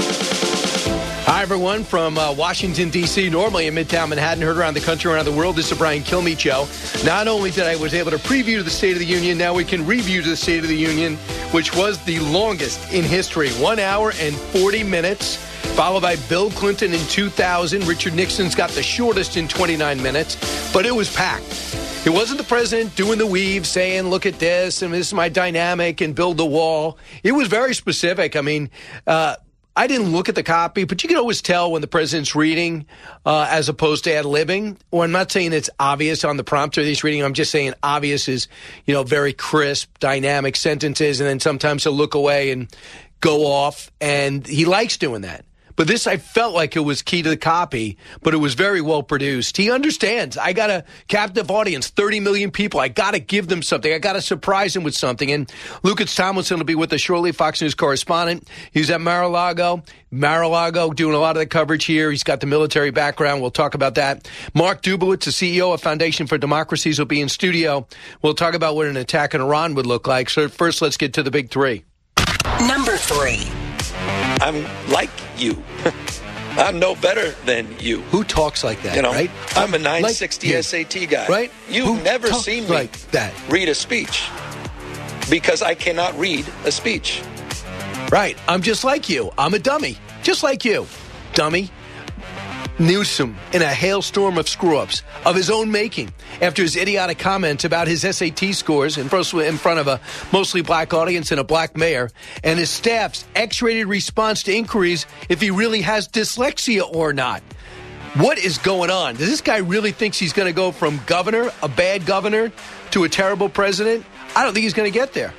Hi, everyone, from Washington, D.C., normally in Midtown Manhattan, heard around the country, around the world. This is the Brian Kilmeade Show. Not only did I was able to preview the State of the Union, now we can review the State of the Union, which was the longest in history, 1 hour and 40 minutes, followed by Bill Clinton in 2000. Richard Nixon's got the shortest in 29 minutes, but it was packed. It wasn't the president doing the weave, saying, look at this, and this is my dynamic, and build the wall. It was very specific. I mean, I didn't look at the copy, but you can always tell when the president's reading as opposed to ad-libbing. Or I'm not saying it's obvious on the prompter that he's reading. I'm just saying obvious is, very crisp, dynamic sentences, and then sometimes he'll look away and go off, and he likes doing that. But this, I felt like it was key to the copy, but it was very well produced. He understands. I got a captive audience, 30 million people. I got to give them something. I got to surprise them with something. And Lucas Tomlinson will be with us shortly, Fox News correspondent. He's at Mar-a-Lago. Mar-a-Lago doing a lot of the coverage here. He's got the military background. We'll talk about that. Mark Dubowitz, the CEO of Foundation for Democracies, will be in studio. We'll talk about what an attack on Iran would look like. So first, let's get to the big three. Number 3. I'm like you. I'm no better than you. Who talks like that, right? I'm a 960 like SAT guy. Right? You've never seen me like that. Read a speech because I cannot read a speech. Right. I'm just like you. I'm a dummy. Just like you. Dummy. Newsom in a hailstorm of screw-ups of his own making after his idiotic comments about his SAT scores in front of a mostly black audience and a black mayor, and his staff's X-rated response to inquiries if he really has dyslexia or not. What is going on? Does this guy really think he's going to go from governor, a bad governor, to a terrible president? I don't think he's going to get there.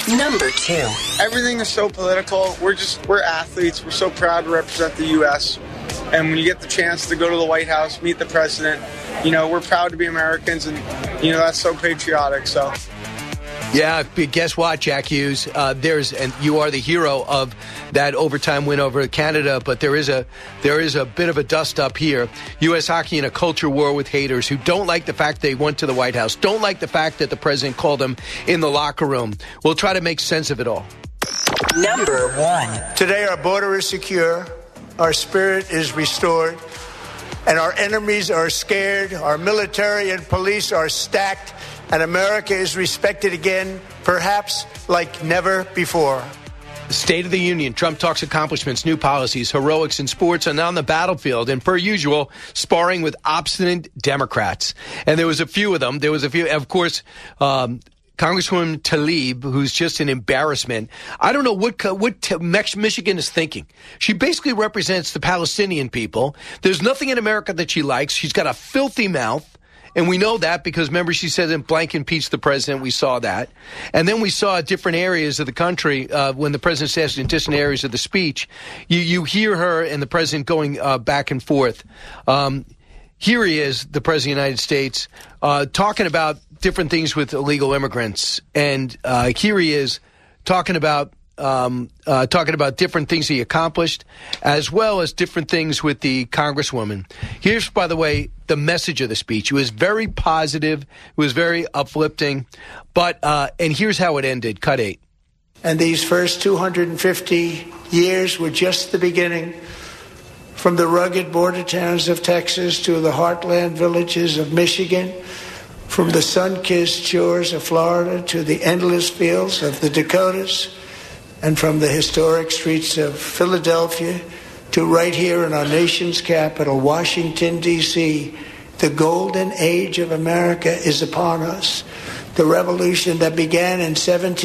Number 2. Everything is so political. We're athletes. We're so proud to represent the U.S. And when you get the chance to go to the White House, meet the president, we're proud to be Americans, and, that's so patriotic. So. Yeah, guess what, Jack Hughes? And you are the hero of that overtime win over Canada, but there is a bit of a dust up here. U.S. hockey in a culture war with haters who don't like the fact they went to the White House, don't like the fact that the president called them in the locker room. We'll try to make sense of it all. Number 1. Today our border is secure, our spirit is restored, and our enemies are scared, our military and police are stacked, and America is respected again, perhaps like never before. State of the Union. Trump talks accomplishments, new policies, heroics in sports and on the battlefield, and per usual, sparring with obstinate Democrats. And there was a few of them. Of course, Congresswoman Tlaib, who's just an embarrassment. I don't know what Michigan is thinking. She basically represents the Palestinian people. There's nothing in America that she likes. She's got a filthy mouth. And we know that because, remember, she said in blank impeached the president. We saw that. And then we saw different areas of the country when the president says in different areas of the speech, you hear her and the president going back and forth. Here he is, the president of the United States, talking about different things with illegal immigrants. And here he is talking about different things he accomplished, as well as different things with the Congresswoman. Here's, by the way, the message of the speech. It was very positive. It was very uplifting. But and here's how it ended. Cut 8. And these first 250 years were just the beginning. From the rugged border towns of Texas to the heartland villages of Michigan, from the sun-kissed shores of Florida to the endless fields of the Dakotas, and from the historic streets of Philadelphia to right here in our nation's capital, Washington, D.C., the golden age of America is upon us. The revolution that began in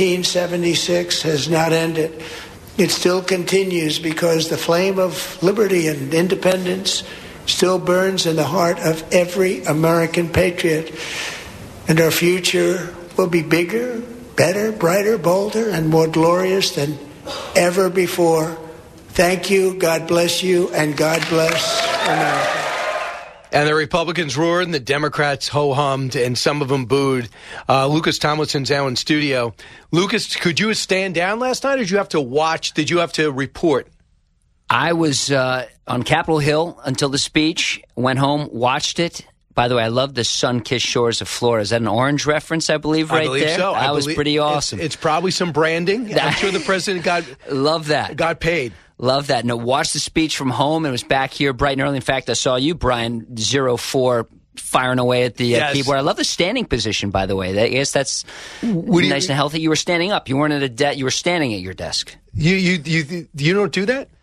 1776 has not ended. It still continues because the flame of liberty and independence still burns in the heart of every American patriot. And our future will be bigger, better, brighter, bolder, and more glorious than ever before. Thank you, God bless you, and God bless America. And the Republicans roared and the Democrats ho-hummed and some of them booed. Lucas Tomlinson's now in studio. Lucas, could you stand down last night or did you have to watch? Did you have to report? I was on Capitol Hill until the speech, went home, watched it. By the way, I love the sun-kissed shores of Florida. Is that an Orange reference, I believe, right there? I believe so. That was pretty awesome. It's probably some branding. I'm sure the president love that. Got paid. Love that. No, watched the speech from home and was back here bright and early. In fact, I saw you, Brian, 04, firing away at the keyboard. I love the standing position, by the way. I guess that's nice and healthy. You were standing up. You weren't at a desk. You were standing at your desk. You don't do that?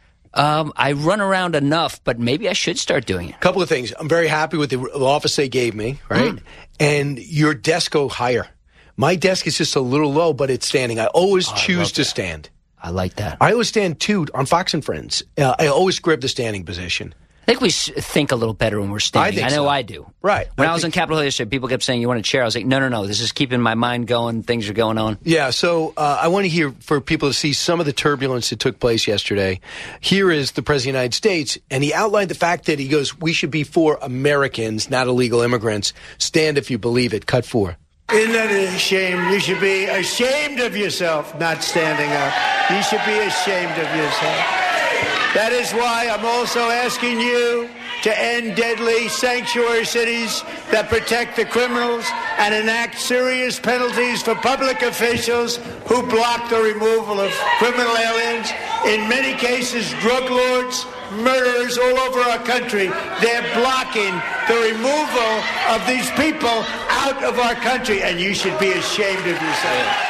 I run around enough, but maybe I should start doing it. A couple of things. I'm very happy with the office they gave me, right? And your desk go higher. My desk is just a little low, but it's standing. I always choose to stand. I like that. I always stand, too, on Fox and Friends. I always grab the standing position. I think we think a little better when we're standing. I know I do. Right. When I was on Capitol Hill yesterday, people kept saying, you want a chair? I was like, no. This is keeping my mind going. Things are going on. Yeah, so I want to hear for people to see some of the turbulence that took place yesterday. Here is the President of the United States, and he outlined the fact that he goes, we should be for Americans, not illegal immigrants. Stand if you believe it. Cut 4. Isn't that a shame? You should be ashamed of yourself not standing up. You should be ashamed of yourself. That is why I'm also asking you to end deadly sanctuary cities that protect the criminals and enact serious penalties for public officials who block the removal of criminal aliens. In many cases, drug lords, murderers all over our country, they're blocking the removal of these people out of our country, and you should be ashamed of yourself.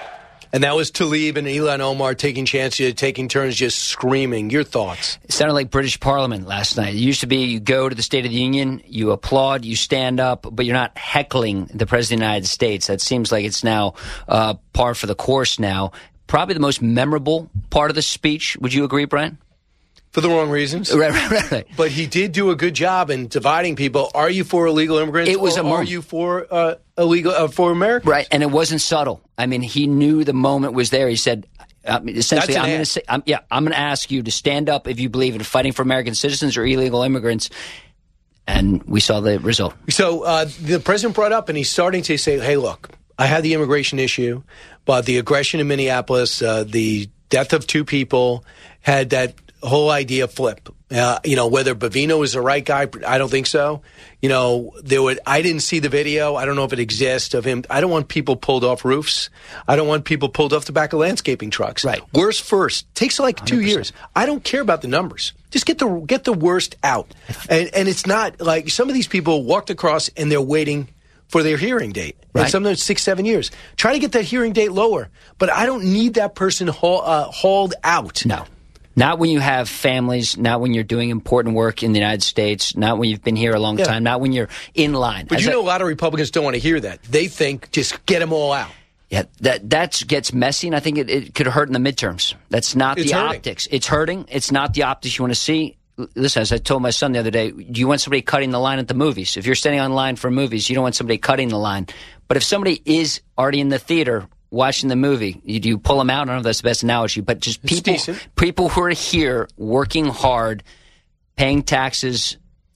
And that was Tlaib and Ilhan Omar taking chances, taking turns just screaming. Your thoughts? It sounded like British Parliament last night. It used to be you go to the State of the Union, you applaud, you stand up, but you're not heckling the President of the United States. That seems like it's now par for the course now. Probably the most memorable part of the speech. Would you agree, Brian? For the wrong reasons. Right. But he did do a good job in dividing people. Are you for illegal immigrants? It was are you for for Americans? Right, and it wasn't subtle. I mean, he knew the moment was there. He said, essentially, I'm going to ask you to stand up if you believe in fighting for American citizens or illegal immigrants. And we saw the result. So the president brought up, and he's starting to say, hey, look, I had the immigration issue, but the aggression in Minneapolis, the death of 2 people, had that whole idea flip. Whether Bavino is the right guy, I don't think so. I didn't see the video. I don't know if it exists of him. I don't want people pulled off roofs. I don't want people pulled off the back of landscaping trucks. Right. Worst first. Takes like 2 years. I don't care about the numbers. Just get the worst out. And it's not like some of these people walked across and they're waiting for their hearing date. Right. And sometimes 6-7 years. Try to get that hearing date lower. But I don't need that person hauled out. No. Not when you have families, not when you're doing important work in the United States, not when you've been here a long time, not when you're in line. But a lot of Republicans don't want to hear that. They think just get them all out. Yeah, that gets messy, and I think it could hurt in the midterms. That's not the optics. It's hurting. It's not the optics you want to see. Listen, as I told my son the other day, do you want somebody cutting the line at the movies? If you're standing on line for movies, you don't want somebody cutting the line. But if somebody is already in the theater watching the movie, do you pull them out? I don't know if that's the best analogy, but just people who are here working hard, paying taxes,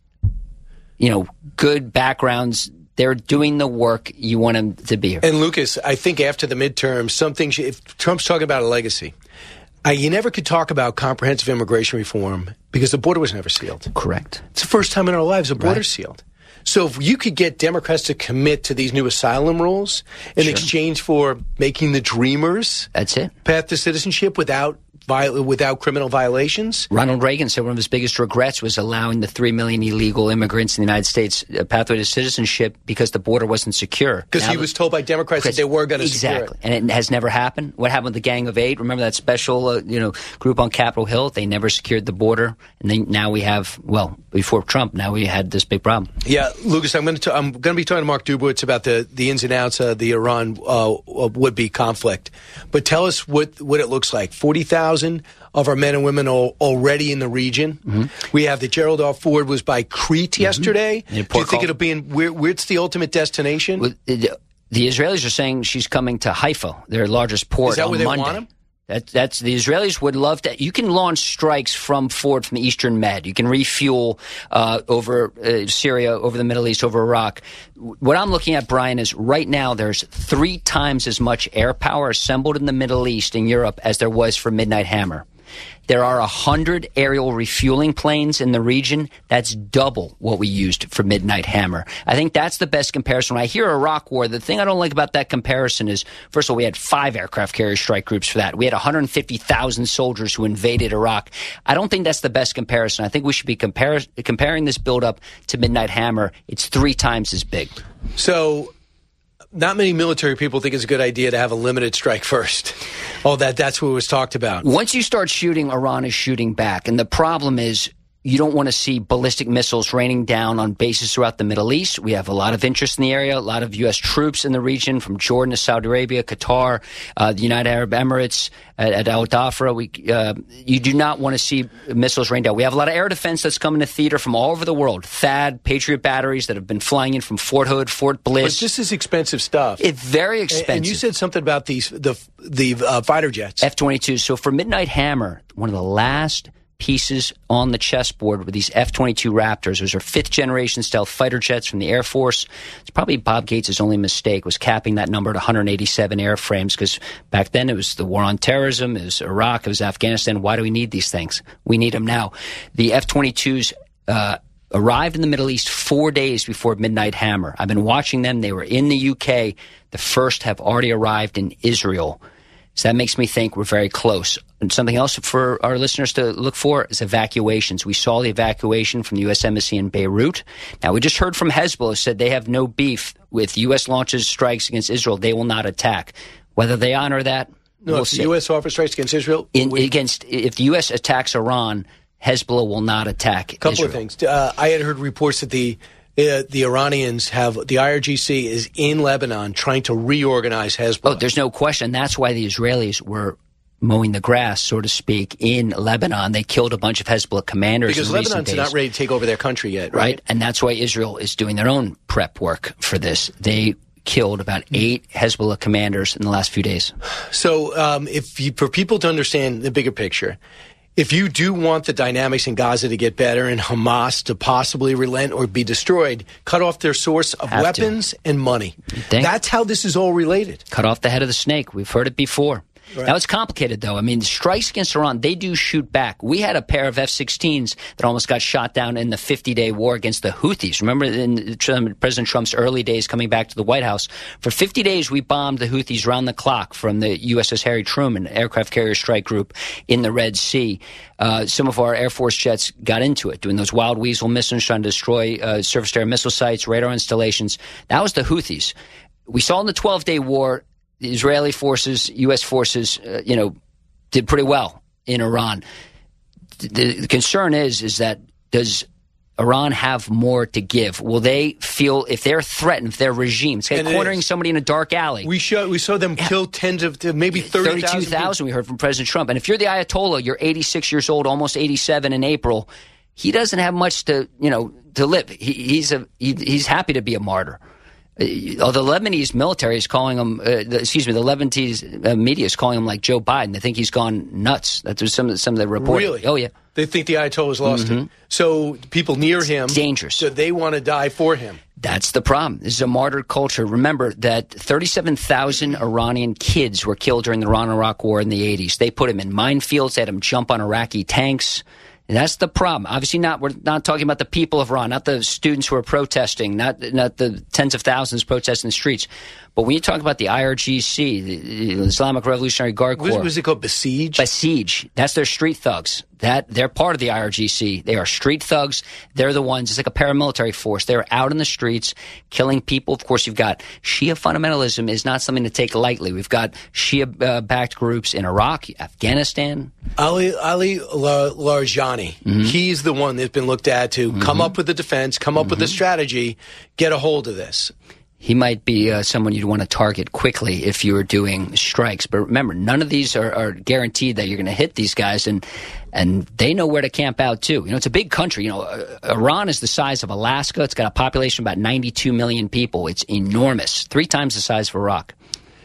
good backgrounds. They're doing the work you want them to be here. And Lucas, I think after the midterms, if Trump's talking about a legacy, you never could talk about comprehensive immigration reform because the border was never sealed. Correct. It's the first time in our lives the border's sealed. So if you could get Democrats to commit to these new asylum rules in exchange for making the Dreamers path to citizenship without criminal violations. Ronald Reagan said one of his biggest regrets was allowing the 3 million illegal immigrants in the United States a pathway to citizenship because the border wasn't secure. Because he was told by Democrats that they were going to secure it. And it has never happened. What happened with the Gang of Eight? Remember that special group on Capitol Hill? They never secured the border. And now we have, before Trump, now we had this big problem. Yeah, Lucas, I'm going to be talking to Mark Dubowitz about the ins and outs of the Iran would-be conflict. But tell us what it looks like. 40,000 of our men and women are already in the region. Mm-hmm. We have the Gerald R. Ford was by Crete yesterday. Do you think it'll be where's the ultimate destination? Well, the Israelis are saying she's coming to Haifa, their largest port, on Monday. Is that where they want him? That's the Israelis would love to. You can launch strikes from Ford from the Eastern Med. You can refuel over Syria, over the Middle East, over Iraq. What I'm looking at, Brian, is right now there's 3 times as much air power assembled in the Middle East and Europe as there was for Midnight Hammer. There are 100 aerial refueling planes in the region. That's double what we used for Midnight Hammer. I think that's the best comparison. When I hear Iraq War, the thing I don't like about that comparison is, first of all, we had 5 aircraft carrier strike groups for that. We had 150,000 soldiers who invaded Iraq. I don't think that's the best comparison. I think we should be comparing this buildup to Midnight Hammer. It's 3 times as big. So not many military people think it's a good idea to have a limited strike first. That's what was talked about. Once you start shooting, Iran is shooting back. And the problem is you don't want to see ballistic missiles raining down on bases throughout the Middle East. We have a lot of interest in the area, a lot of U.S. troops in the region, from Jordan to Saudi Arabia, Qatar, the United Arab Emirates, at Al Dhafra. You do not want to see missiles rain down. We have a lot of air defense that's coming to theater from all over the world. THAAD, Patriot batteries that have been flying in from Fort Hood, Fort Bliss. But this is expensive stuff. It's very expensive. And you said something about the fighter jets. F-22. So for Midnight Hammer, one of the last pieces on the chessboard with these F-22 Raptors. Those are 5th-generation stealth fighter jets from the Air Force. It's probably Bob Gates' only mistake was capping that number at 187 airframes, because back then it was the war on terrorism, it was Iraq, it was Afghanistan. Why do we need these things? We need them now. The F-22s arrived in the Middle East 4 days before Midnight Hammer. I've been watching them. They were in the UK. The first have already arrived in Israel. So that makes me think we're very close. And something else for our listeners to look for is evacuations. We saw the evacuation from the U.S. Embassy in Beirut. Now, we just heard from Hezbollah said they have no beef with U.S. launches strikes against Israel. They will not attack. Whether they honor that, we'll see. If the U.S. offers strikes against Israel? If the U.S. attacks Iran, Hezbollah will not attack Israel. Couple of things. I had heard reports that the Iranians the IRGC is in Lebanon trying to reorganize Hezbollah. Oh, there's no question. That's why the Israelis were mowing the grass, so to speak, in Lebanon. They killed a bunch of Hezbollah commanders. Because Lebanon's not ready to take over their country yet, right? And that's why Israel is doing their own prep work for this. They killed about 8 Hezbollah commanders in the last few days. So for people to understand the bigger picture, if you do want the dynamics in Gaza to get better and Hamas to possibly relent or be destroyed, cut off their source of weapons and money. That's how this is all related. Cut off the head of the snake. We've heard it before. Right. Now, it's complicated, though. I mean, strikes against Iran, they do shoot back. We had a pair of F-16s that almost got shot down in the 50-day war against the Houthis. Remember in President Trump's early days coming back to the White House? For 50 days, we bombed the Houthis round the clock from the USS Harry Truman aircraft carrier strike group in the Red Sea. Some of our Air Force jets got into it, doing those Wild Weasel missiles, trying to destroy surface-to-air missile sites, radar installations. That was the Houthis. We saw in the 12-day war, the Israeli forces, U.S. forces, did pretty well in Iran. The concern is that does Iran have more to give? Will they feel, if they're threatened, if their regime's cornering somebody in a dark alley? We saw them kill tens of, maybe 32,000 we heard from President Trump. And if you're the Ayatollah, you're 86 years old, almost 87 in April, he doesn't have much to live. He's happy to be a martyr. The Lebanese military is calling him, the Lebanese media is calling him like Joe Biden. They think he's gone nuts. That's some of the reporting. Really? Oh, yeah. They think the Ayatollah's lost it. So people near him. Dangerous. So they want to die for him. That's the problem. This is a martyr culture. Remember that 37,000 Iranian kids were killed during the Iran-Iraq War in the 80s. They put them in minefields. They had them jump on Iraqi tanks. And that's the problem. Obviously, we're not talking about the people of Iran, not the students who are protesting, not the tens of thousands protesting the streets. But when you talk about the IRGC, the Islamic Revolutionary Guard Corps. What is it called? Basij? Basij. That's their street thugs. They're part of the IRGC. They are street thugs. They're the ones. It's like a paramilitary force. They're out in the streets killing people. Of course, you've got Shia fundamentalism is not something to take lightly. We've got Shia-backed groups in Iraq, Afghanistan. Ali Larijani. He's the one that's been looked at to come up with the defense, come up with a strategy, get a hold of this. He might be someone you'd want to target quickly if you were doing strikes. But remember, none of these are guaranteed that you're going to hit these guys, and they know where to camp out, too. It's a big country. Iran is the size of Alaska. It's got a population of about 92 million people. It's enormous, 3 times the size of Iraq.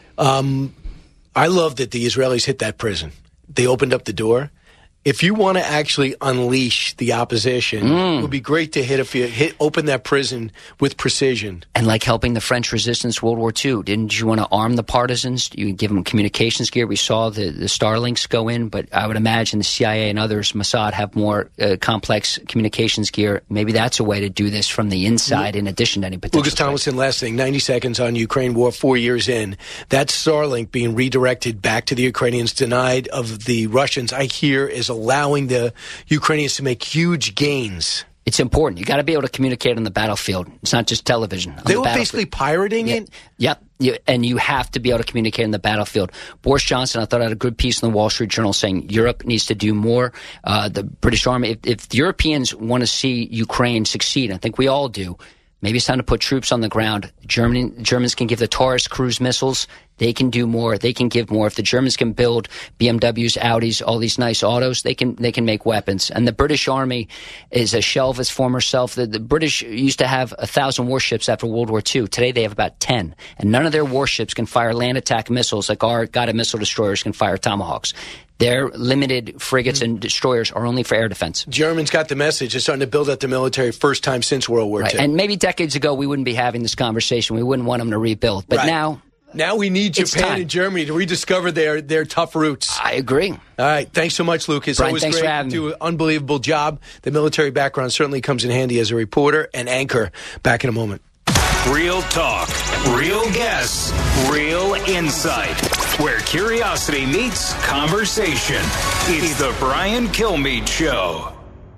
I love that the Israelis hit that prison. They opened up the door. If you want to actually unleash the opposition, it would be great to open that prison with precision. And like helping the French resistance World War II, didn't you want to arm the partisans? You give them communications gear. We saw the Starlinks go in, but I would imagine the CIA and others, Mossad, have more complex communications gear. Maybe that's a way to do this from the inside in addition to any potential. Lucas Tomlinson, last thing, 90 seconds on Ukraine war, 4 years in. That Starlink being redirected back to the Ukrainians, denied of the Russians, I hear, is allowing the Ukrainians to make huge gains. It's important. You got to be able to communicate on the battlefield. It's not just television. They were basically pirating it? Yep. And you have to be able to communicate on the battlefield. Boris Johnson, I thought, had a good piece in the Wall Street Journal saying Europe needs to do more. The British Army, if the Europeans want to see Ukraine succeed, I think we all do, maybe it's time to put troops on the ground. Germans can give the Taurus cruise missiles. They can do more. They can give more. If the Germans can build BMWs, Audis, all these nice autos, they can make weapons. And the British Army is a shell of its former self. The British used to have 1,000 warships after World War II. Today they have about 10. And none of their warships can fire land attack missiles like our guided missile destroyers can fire Tomahawks. Their limited frigates and destroyers are only for air defense. Germans got the message. They're starting to build up the military first time since World War II. And maybe decades ago we wouldn't be having this conversation. We wouldn't want them to rebuild. But now we need Japan and Germany to rediscover their tough roots. I agree. All right. Thanks so much, Lucas. Brian, always thanks great. for having me. Do an unbelievable job. The military background certainly comes in handy as a reporter and anchor. Back in a moment. Real talk, real guests, real insight. Where curiosity meets conversation. It's the Brian Kilmeade Show.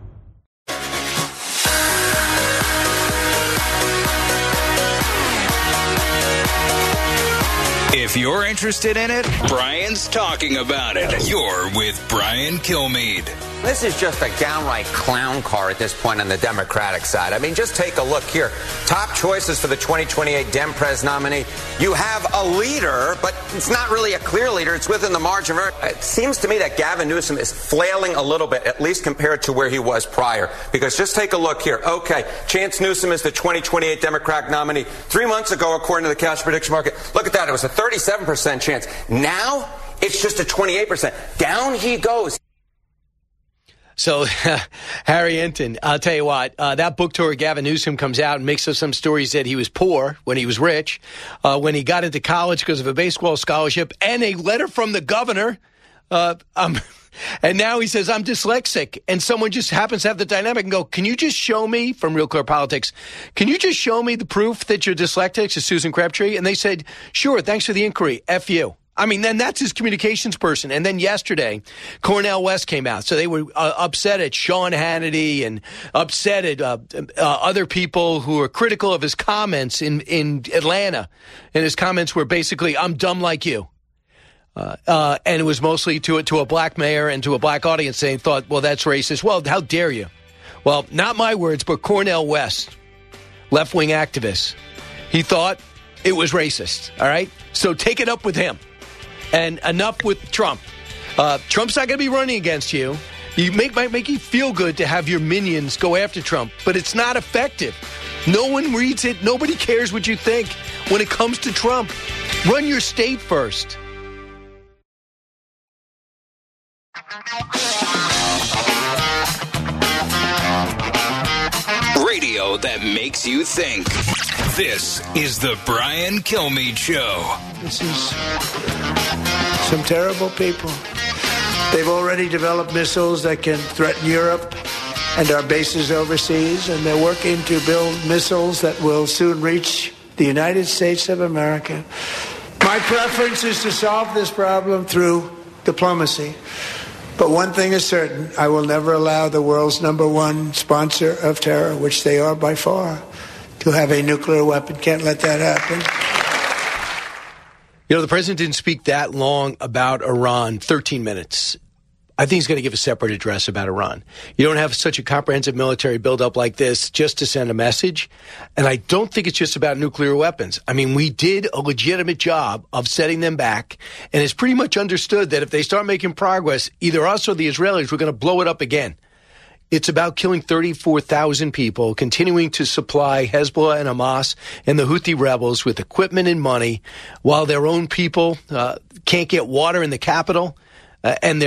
If you're interested in it, Brian's talking about it. You're with Brian Kilmeade. This is just a downright clown car at this point on the Democratic side. I mean, just take a look here. Top choices for the 2028 Dem-Pres nominee. You have a leader, but it's not really a clear leader. It's within the margin of error. It seems to me that Gavin Newsom is flailing a little bit, at least compared to where he was prior. Because just take a look here. Okay, Chance Newsom is the 2028 Democratic nominee. 3 months ago, according to the cash prediction market, look at that. It was a 37% chance. Now, it's just a 28%. Down he goes. So, Harry Enton, I'll tell you what, that book tour of Gavin Newsom comes out and makes up some stories that he was poor when he was rich, when he got into college because of a baseball scholarship and a letter from the governor. And now he says, I'm dyslexic. And someone just happens to have the dynamic and go, can you just show me, from Real Clear Politics, can you just show me the proof that you're dyslexic to Susan Crabtree? And they said, sure, thanks for the inquiry. F you. I mean, then that's his communications person. And then yesterday, Cornel West came out. So they were upset at Sean Hannity and upset at other people who were critical of his comments in Atlanta. And his comments were basically, I'm dumb like you. And it was mostly to a black mayor and to a black audience saying, thought, well, that's racist. Well, how dare you? Well, not my words, but Cornel West, left-wing activist. He thought it was racist. All right? So take it up with him. And enough with Trump. Trump's not going to be running against you. Might make you feel good to have your minions go after Trump, but it's not effective. No one reads it. Nobody cares what you think when it comes to Trump. Run your state first. Radio that makes you think. This is the Brian Kilmeade Show. This is some terrible people. They've already developed missiles that can threaten Europe and our bases overseas, and they're working to build missiles that will soon reach the United States of America. My preference is to solve this problem through diplomacy. But one thing is certain, I will never allow the world's #1 sponsor of terror, which they are by far, to have a nuclear weapon. Can't let that happen. You know, the president didn't speak that long about Iran, 13 minutes. I think he's going to give a separate address about Iran. You don't have such a comprehensive military buildup like this just to send a message. And I don't think it's just about nuclear weapons. I mean, we did a legitimate job of setting them back. And it's pretty much understood that if they start making progress, either us or the Israelis, we're going to blow it up again. It's about killing 34,000 people, continuing to supply Hezbollah and Hamas and the Houthi rebels with equipment and money while their own people can't get water in the capital. And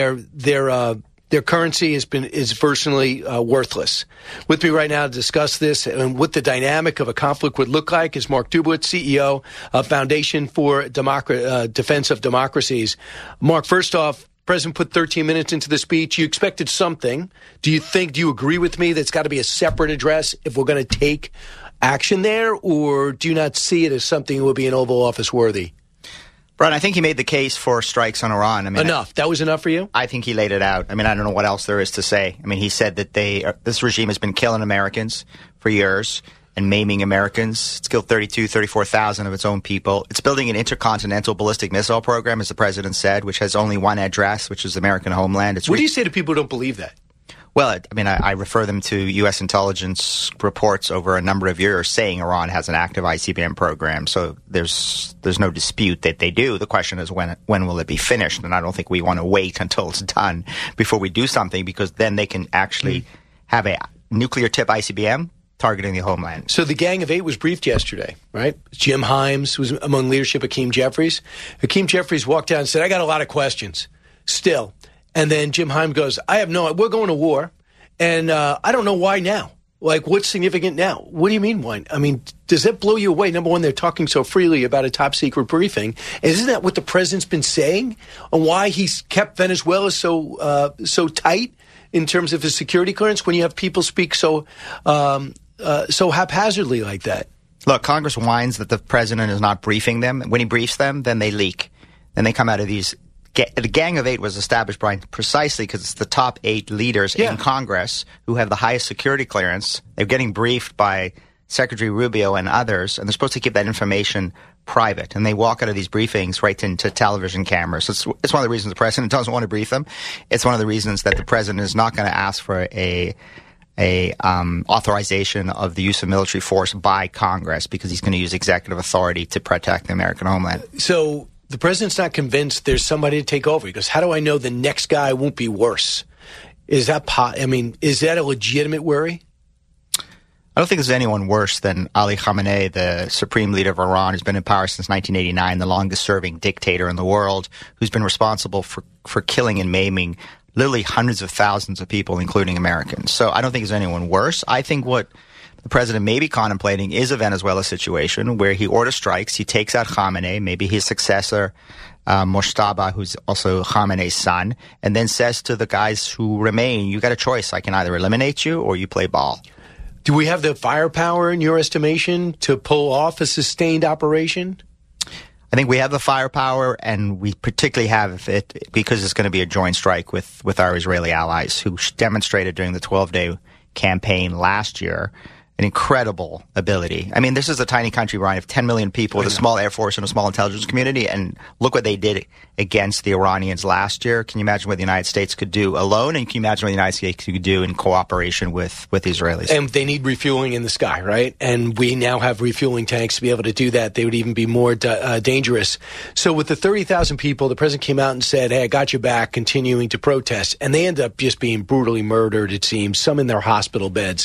their currency is virtually worthless. With me right now to discuss this and what the dynamic of a conflict would look like is Mark Dubowitz, CEO of Foundation for Defense of Democracies. Mark, first off, President put 13 minutes into the speech. You expected something. Do you agree with me that's got to be a separate address if we're going to take action there, or do you not see it as something that would be an Oval Office worthy? Brian, I think he made the case for strikes on Iran. I mean, enough. That was enough for you? I think he laid it out. I mean, I don't know what else there is to say. I mean, he said that this regime has been killing Americans for years and maiming Americans. It's killed 34,000 of its own people. It's building an intercontinental ballistic missile program, as the president said, which has only one address, which is American homeland. What do you say to people who don't believe that? Well, I mean, I refer them to U.S. intelligence reports over a number of years saying Iran has an active ICBM program. So there's no dispute that they do. The question is when will it be finished? And I don't think we want to wait until it's done before we do something, because then they can actually have a nuclear tip ICBM targeting the homeland. So the Gang of Eight was briefed yesterday, right? Jim Himes was among leadership. Hakeem Jeffries. Hakeem Jeffries walked out and said, I got a lot of questions still. And then Jim Himes goes, we're going to war, and I don't know why now. Like, what's significant now? What do you mean why? I mean, does that blow you away? Number one, they're talking so freely about a top-secret briefing. And isn't that what the president's been saying on why he's kept Venezuela so tight in terms of his security clearance when you have people speak so haphazardly like that? Look, Congress whines that the president is not briefing them. When he briefs them, then they leak. Then they come out of these. The Gang of Eight was established, Brian, precisely because it's the top 8 leaders in Congress who have the highest security clearance. They're getting briefed by Secretary Rubio and others, and they're supposed to keep that information private, and they walk out of these briefings right into television cameras. It's one of the reasons the president doesn't want to brief them. It's one of the reasons that the president is not going to ask for a authorization of the use of military force by Congress, because he's going to use executive authority to protect the American homeland. So the president's not convinced there's somebody to take over. He goes, how do I know the next guy won't be worse? Is that is that a legitimate worry? I don't think there's anyone worse than Ali Khamenei, the supreme leader of Iran, who's been in power since 1989, the longest-serving dictator in the world, who's been responsible for killing and maiming literally hundreds of thousands of people, including Americans. So I don't think there's anyone worse. I think what the president may be contemplating is a Venezuela situation where he orders strikes, he takes out Khamenei, maybe his successor, Moshtaba, who's also Khamenei's son, and then says to the guys who remain, you got a choice. I can either eliminate you or you play ball. Do we have the firepower, in your estimation, to pull off a sustained operation? I think we have the firepower, and we particularly have it because it's going to be a joint strike with our Israeli allies, who demonstrated during the 12-day campaign last year an incredible ability. I mean, this is a tiny country, Ryan, of 10 million people with a small air force and a small intelligence community, and look what they did against the Iranians last year. Can you imagine what the United States could do alone, and can you imagine what the United States could do in cooperation with the Israelis? And they need refueling in the sky, right? And we now have refueling tanks to be able to do that. They would even be more dangerous. So with the 30,000 people, the president came out and said, hey, I got your back, continuing to protest. And they end up just being brutally murdered, it seems, some in their hospital beds.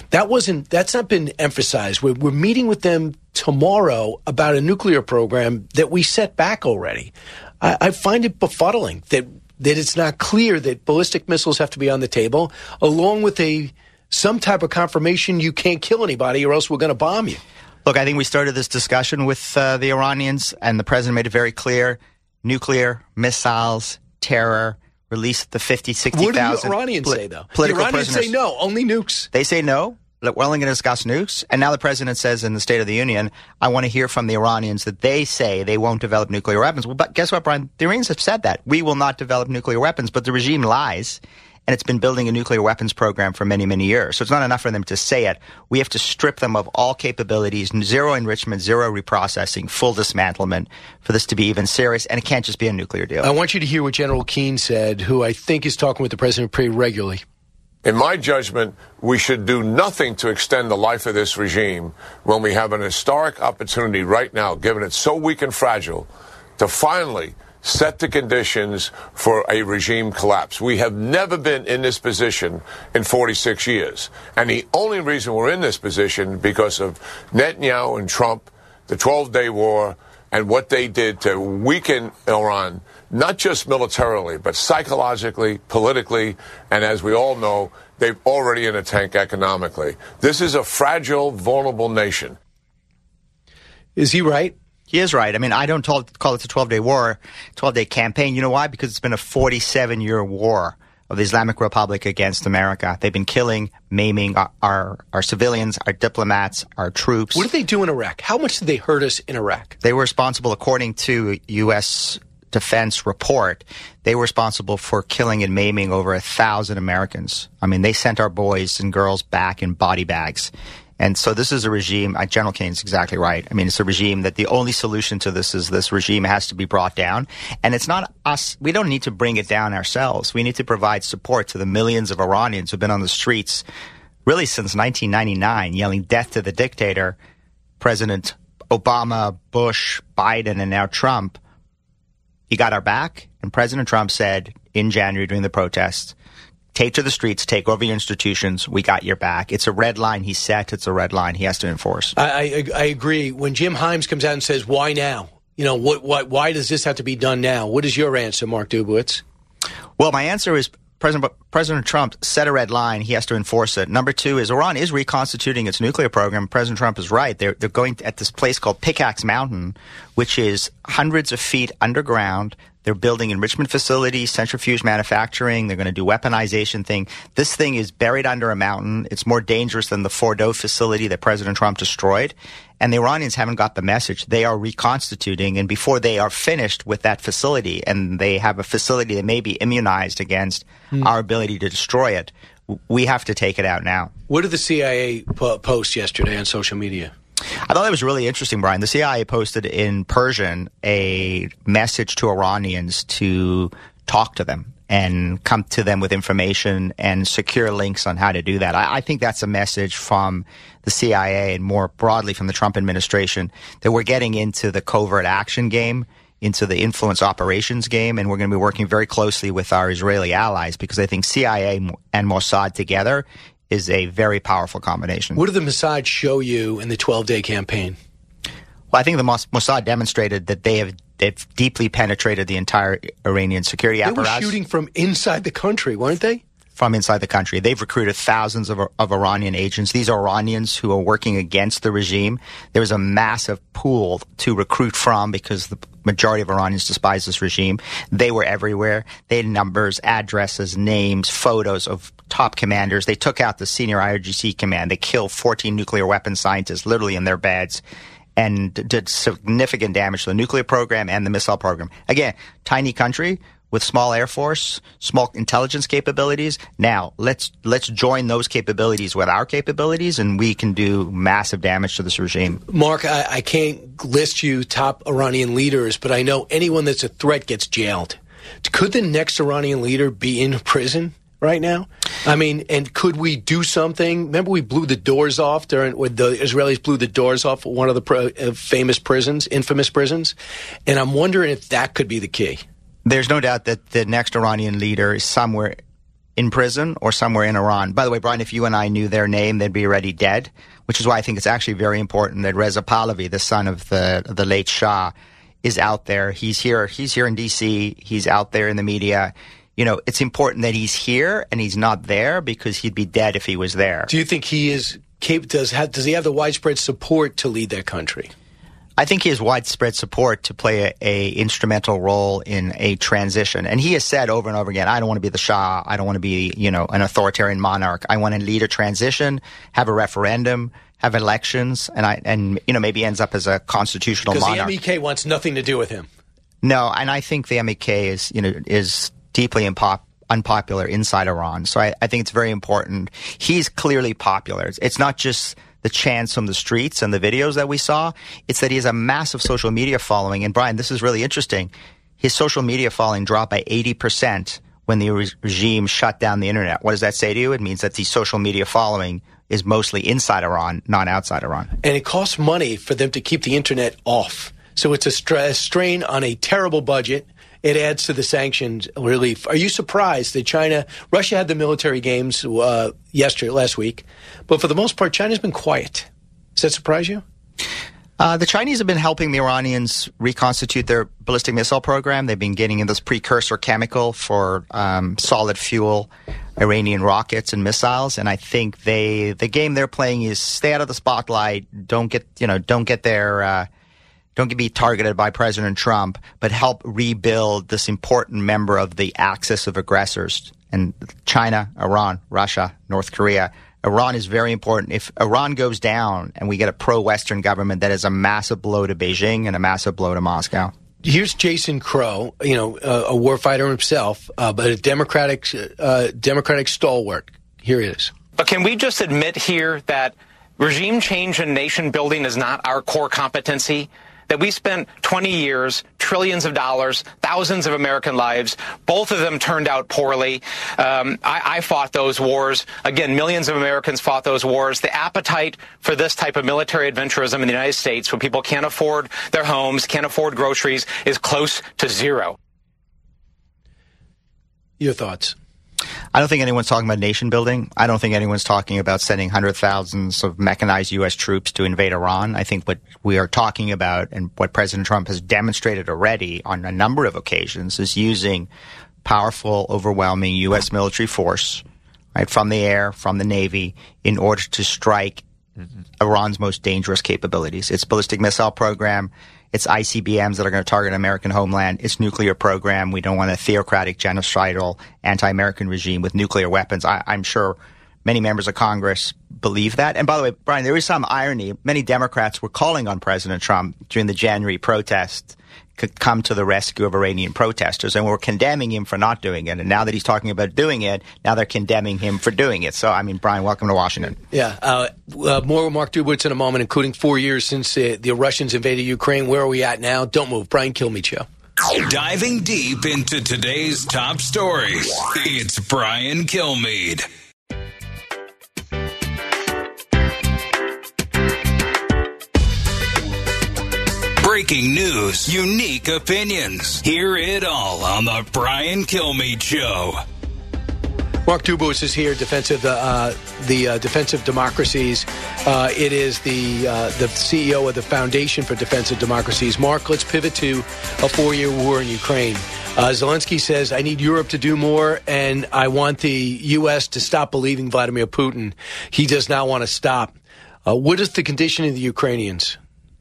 That's not been emphasized. We're meeting with them tomorrow about a nuclear program that we set back already. I find it befuddling that it's not clear that ballistic missiles have to be on the table, along with some type of confirmation you can't kill anybody or else we're going to bomb you. Look, I think we started this discussion with the Iranians, and the president made it very clear: nuclear, missiles, terror, release the 50, 60,000. What do the Iranians say, though? The Iranians prisoners. say no, only nukes. They say no. We're only going to discuss nukes. And now the president says in the State of the Union, I want to hear from the Iranians that they say they won't develop nuclear weapons. Well, but guess what, Brian? The Iranians have said that. We will not develop nuclear weapons, but the regime lies, and it's been building a nuclear weapons program for many, many years. So it's not enough for them to say it. We have to strip them of all capabilities, zero enrichment, zero reprocessing, full dismantlement for this to be even serious, and it can't just be a nuclear deal. I want you to hear what General Keane said, who I think is talking with the president pretty regularly. In my judgment, we should do nothing to extend the life of this regime when we have an historic opportunity right now, given it's so weak and fragile, to finally set the conditions for a regime collapse. We have never been in this position in 46 years. And the only reason we're in this position because of Netanyahu and Trump, the 12-day war, and what they did to weaken Iran, not just militarily, but psychologically, politically, and as we all know, they're already in a tank economically. This is a fragile, vulnerable nation. Is he right? He is right. I mean, I don't call it a 12-day war, 12-day campaign. You know why? Because it's been a 47-year war of the Islamic Republic against America. They've been killing, maiming our civilians, our diplomats, our troops. What did they do in Iraq? How much did they hurt us in Iraq? They were responsible, according to U.S. Defense report, they were responsible for killing and maiming over 1,000 Americans. I mean, they sent our boys and girls back in body bags. And so this is a regime, General Kane's exactly right. I mean, it's a regime that the only solution to this is this regime has to be brought down. And it's not us. We don't need to bring it down ourselves. We need to provide support to the millions of Iranians who've been on the streets really since 1999, yelling death to the dictator. President Obama, Bush, Biden, and now Trump. He got our back. And President Trump said in January during the protests, take to the streets, take over your institutions. We got your back. It's a red line he set. It's a red line he has to enforce. I agree. When Jim Himes comes out and says, why now? You know, why does this have to be done now? What is your answer, Mark Dubowitz? Well, my answer is President Trump set a red line. He has to enforce it. Number two is Iran is reconstituting its nuclear program. President Trump is right. They're going at this place called Pickaxe Mountain, which is hundreds of feet underground. They're building enrichment facilities, centrifuge manufacturing. They're going to do weaponization thing. This thing is buried under a mountain. It's more dangerous than the Fordo facility that President Trump destroyed. And the Iranians haven't got the message. They are reconstituting, and before they are finished with that facility, and they have a facility that may be immunized against our ability to destroy it, we have to take it out now. What did the CIA post yesterday on social media? I thought that was really interesting, Brian. The CIA posted in Persian a message to Iranians to talk to them and come to them with information and secure links on how to do that. I think that's a message from the CIA and more broadly from the Trump administration that we're getting into the covert action game, into the influence operations game, and we're going to be working very closely with our Israeli allies because I think CIA and Mossad together is a very powerful combination. What did the Mossad show you in the 12-day campaign? Well, I think the Mossad demonstrated that they've deeply penetrated the entire Iranian security apparatus. They were shooting from inside the country, weren't they? From inside the country. They've recruited thousands of Iranian agents. These are Iranians who are working against the regime. There was a massive pool to recruit from because the majority of Iranians despise this regime. They were everywhere. They had numbers, addresses, names, photos of top commanders. They took out the senior IRGC command. They killed 14 nuclear weapons scientists literally in their beds and did significant damage to the nuclear program and the missile program. Again, tiny country with small air force, small intelligence capabilities. Now, let's join those capabilities with our capabilities, and we can do massive damage to this regime. Mark, I can't list you top Iranian leaders, but I know anyone that's a threat gets jailed. Could the next Iranian leader be in prison right now? I mean, and could we do something? Remember we blew the doors off when the Israelis blew the doors off one of the infamous prisons? And I'm wondering if that could be the key. There's no doubt that the next Iranian leader is somewhere in prison or somewhere in Iran. By the way, Brian, if you and I knew their name, they'd be already dead, which is why I think it's actually very important that Reza Pahlavi, the son of the late Shah, is out there. He's here in D.C. He's out there in the media. You know, it's important that he's here and he's not there because he'd be dead if he was there. Do you think he is does he have the widespread support to lead that country? I think he has widespread support to play a instrumental role in a transition. And he has said over and over again, I don't want to be the Shah. I don't want to be, an authoritarian monarch. I want to lead a transition, have a referendum, have elections, and maybe ends up as a constitutional monarch. Because the MEK wants nothing to do with him. No, and I think the MEK is deeply unpopular inside Iran. So I think it's very important. He's clearly popular. It's not just the chants from the streets and the videos that we saw. It's that he has a massive social media following. And Brian, this is really interesting. His social media following dropped by 80% when the regime shut down the internet. What does that say to you? It means that the social media following is mostly inside Iran, not outside Iran. And it costs money for them to keep the internet off. So it's a strain on a terrible budget. It adds to the sanctions relief. Are you surprised that Russia had the military games last week, but for the most part, China's been quiet? Does that surprise you? The Chinese have been helping the Iranians reconstitute their ballistic missile program. They've been getting in this precursor chemical for solid fuel Iranian rockets and missiles, and I think the game they're playing is stay out of the spotlight, don't be targeted by President Trump, but help rebuild this important member of the axis of aggressors. And China, Iran, Russia, North Korea. Iran is very important. If Iran goes down and we get a pro-Western government, that is a massive blow to Beijing and a massive blow to Moscow. Here's Jason Crow, a warfighter himself, but a Democratic stalwart. Here he is. But can we just admit here that regime change and nation building is not our core competency? That we spent 20 years, trillions of dollars, thousands of American lives. Both of them turned out poorly. I fought those wars. Again, millions of Americans fought those wars. The appetite for this type of military adventurism in the United States, where people can't afford their homes, can't afford groceries, is close to zero. Your thoughts? I don't think anyone's talking about nation building. I don't think anyone's talking about sending hundreds of thousands of mechanized U.S. troops to invade Iran. I think what we are talking about and what President Trump has demonstrated already on a number of occasions is using powerful, overwhelming U.S. military force, right, from the air, from the Navy, in order to strike Iran's most dangerous capabilities. Its ballistic missile program, its ICBMs that are going to target American homeland, its nuclear program. We don't want a theocratic, genocidal, anti-American regime with nuclear weapons. I'm sure many members of Congress believe that. And by the way, Brian, there is some irony. Many Democrats were calling on President Trump during the January protest, come to the rescue of Iranian protesters, and we're condemning him for not doing it. And now that he's talking about doing it, now they're condemning him for doing it. So, I mean, Brian, welcome to Washington. Yeah. More with Mark Dubowitz in a moment, including 4 years since the Russians invaded Ukraine. Where are we at now? Don't move. Brian Kilmeade Show. Diving deep into today's top stories, it's Brian Kilmeade. Breaking news, unique opinions. Hear it all on the Brian Kilmeade Show. Mark Dubowitz is here, defensive democracies. It is the CEO of the Foundation for Defensive Democracies. Mark, let's pivot to a 4-year war in Ukraine. Zelensky says, I need Europe to do more, and I want the U.S. to stop believing Vladimir Putin. He does not want to stop. What is the condition of the Ukrainians?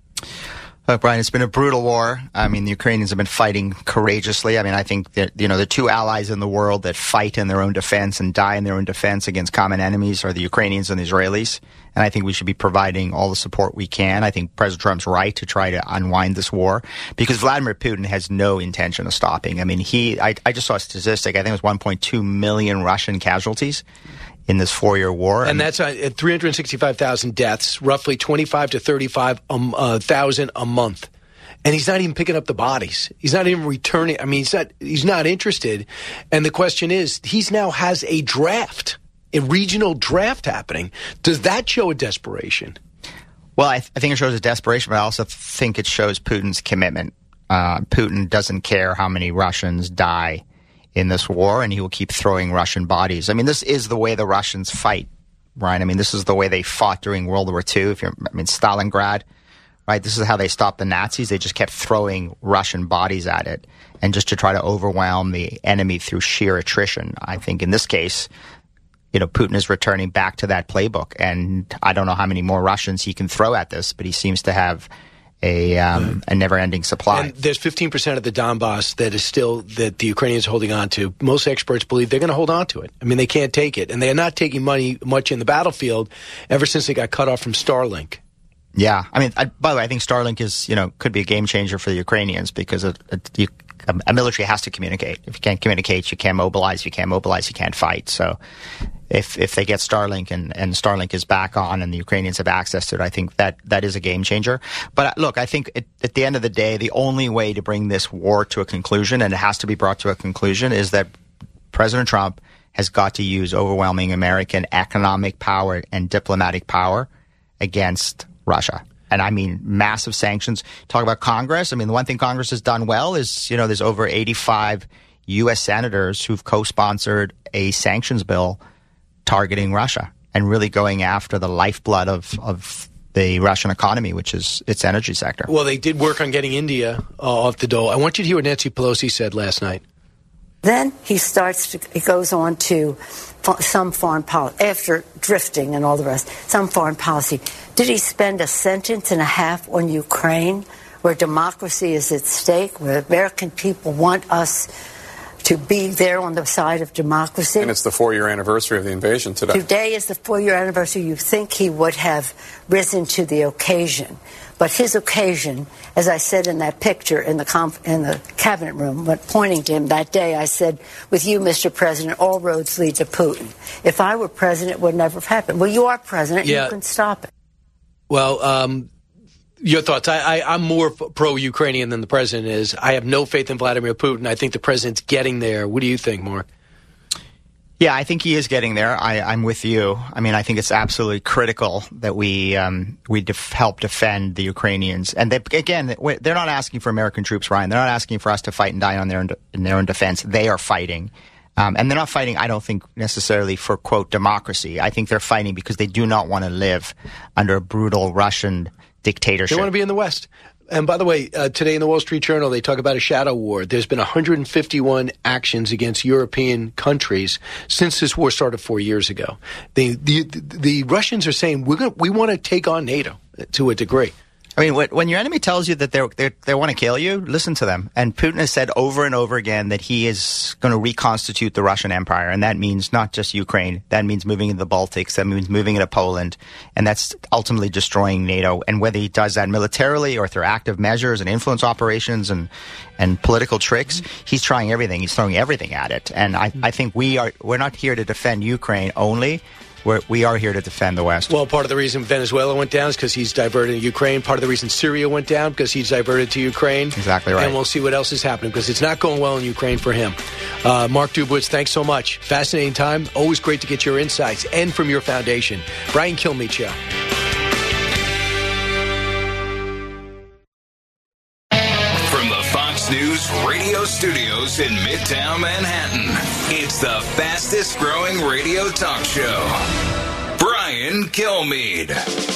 Brian, it's been a brutal war. I mean, the Ukrainians have been fighting courageously. I mean, I think that, the two allies in the world that fight in their own defense and die in their own defense against common enemies are the Ukrainians and the Israelis. And I think we should be providing all the support we can. I think President Trump's right to try to unwind this war because Vladimir Putin has no intention of stopping. I mean, I just saw a statistic. I think it was 1.2 million Russian casualties in this 4-year war. And that's 365,000 deaths, roughly 25 to 35,000 a month. And he's not even picking up the bodies. He's not even returning. I mean, he's not interested. And the question is, he's now has a regional draft happening. Does that show a desperation? Well, I think it shows a desperation, but I also think it shows Putin's commitment. Putin doesn't care how many Russians die in this war, and he will keep throwing Russian bodies. I mean, this is the way the Russians fight, right? I mean, this is the way they fought during World War II. Stalingrad, right? This is how they stopped the Nazis. They just kept throwing Russian bodies at it, and just to try to overwhelm the enemy through sheer attrition. I think in this case, Putin is returning back to that playbook, and I don't know how many more Russians he can throw at this, but he seems to have a never-ending supply. And there's 15% of the Donbass that the Ukrainians are holding on to. Most experts believe they're going to hold on to it. I mean, they can't take it. And they are not taking much in the battlefield ever since they got cut off from Starlink. Yeah. I mean, by the way, I think Starlink is, could be a game changer for the Ukrainians because a military has to communicate. If you can't communicate, you can't mobilize. If you can't mobilize, you can't fight. So if they get Starlink and Starlink is back on and the Ukrainians have access to it, I think that is a game changer. But look, I think at the end of the day, the only way to bring this war to a conclusion, and it has to be brought to a conclusion, is that President Trump has got to use overwhelming American economic power and diplomatic power against Russia. And I mean massive sanctions. Talk about Congress. I mean, the one thing Congress has done well is, there's over 85 U.S. senators who've co-sponsored a sanctions bill targeting Russia and really going after the lifeblood of the Russian economy, which is its energy sector. Well, they did work on getting India off the dole. I want you to hear what Nancy Pelosi said last night. Then he goes on to some foreign policy, after drifting and all the rest, some foreign policy. Did he spend a sentence and a half on Ukraine, where democracy is at stake, where American people want us to be there on the side of democracy? And it's the 4-year anniversary of the invasion today. Today is the 4-year anniversary. You think he would have risen to the occasion. But his occasion, as I said in that picture in the cabinet room, but pointing to him that day, I said, with you, Mr. President, all roads lead to Putin. If I were president, it would never have happened. Well, you are president. Yeah. You can stop it. Well, your thoughts. I'm more pro-Ukrainian than the president is. I have no faith in Vladimir Putin. I think the president's getting there. What do you think, Mark? Yeah, I think he is getting there. I'm with you. I mean, I think it's absolutely critical that we help defend the Ukrainians. And they're not asking for American troops, Ryan. They're not asking for us to fight and die in their own defense. They are fighting. And they're not fighting, I don't think, necessarily for, quote, democracy. I think they're fighting because they do not want to live under a brutal Russian dictatorship. They want to be in the West. And by the way, today in the Wall Street Journal, they talk about a shadow war. There's been 151 actions against European countries since this war started 4 years ago. The Russians are saying we want to take on NATO to a degree. I mean, when your enemy tells you that they want to kill you, listen to them. And Putin has said over and over again that he is going to reconstitute the Russian Empire, and that means not just Ukraine. That means moving into the Baltics. That means moving into Poland, and that's ultimately destroying NATO. And whether he does that militarily or through active measures and influence operations and political tricks, he's trying everything. He's throwing everything at it. And I think we're not here to defend Ukraine only. We are here to defend the West. Well, part of the reason Venezuela went down is because he's diverted to Ukraine. Part of the reason Syria went down because he's diverted to Ukraine. Exactly right. And we'll see what else is happening because it's not going well in Ukraine for him. Mark Dubowitz, thanks so much. Fascinating time. Always great to get your insights and from your foundation. Brian Kilmeade Show. From the Fox News radio studios in Midtown Manhattan, it's the fastest growing radio talk show. Brian Kilmeade.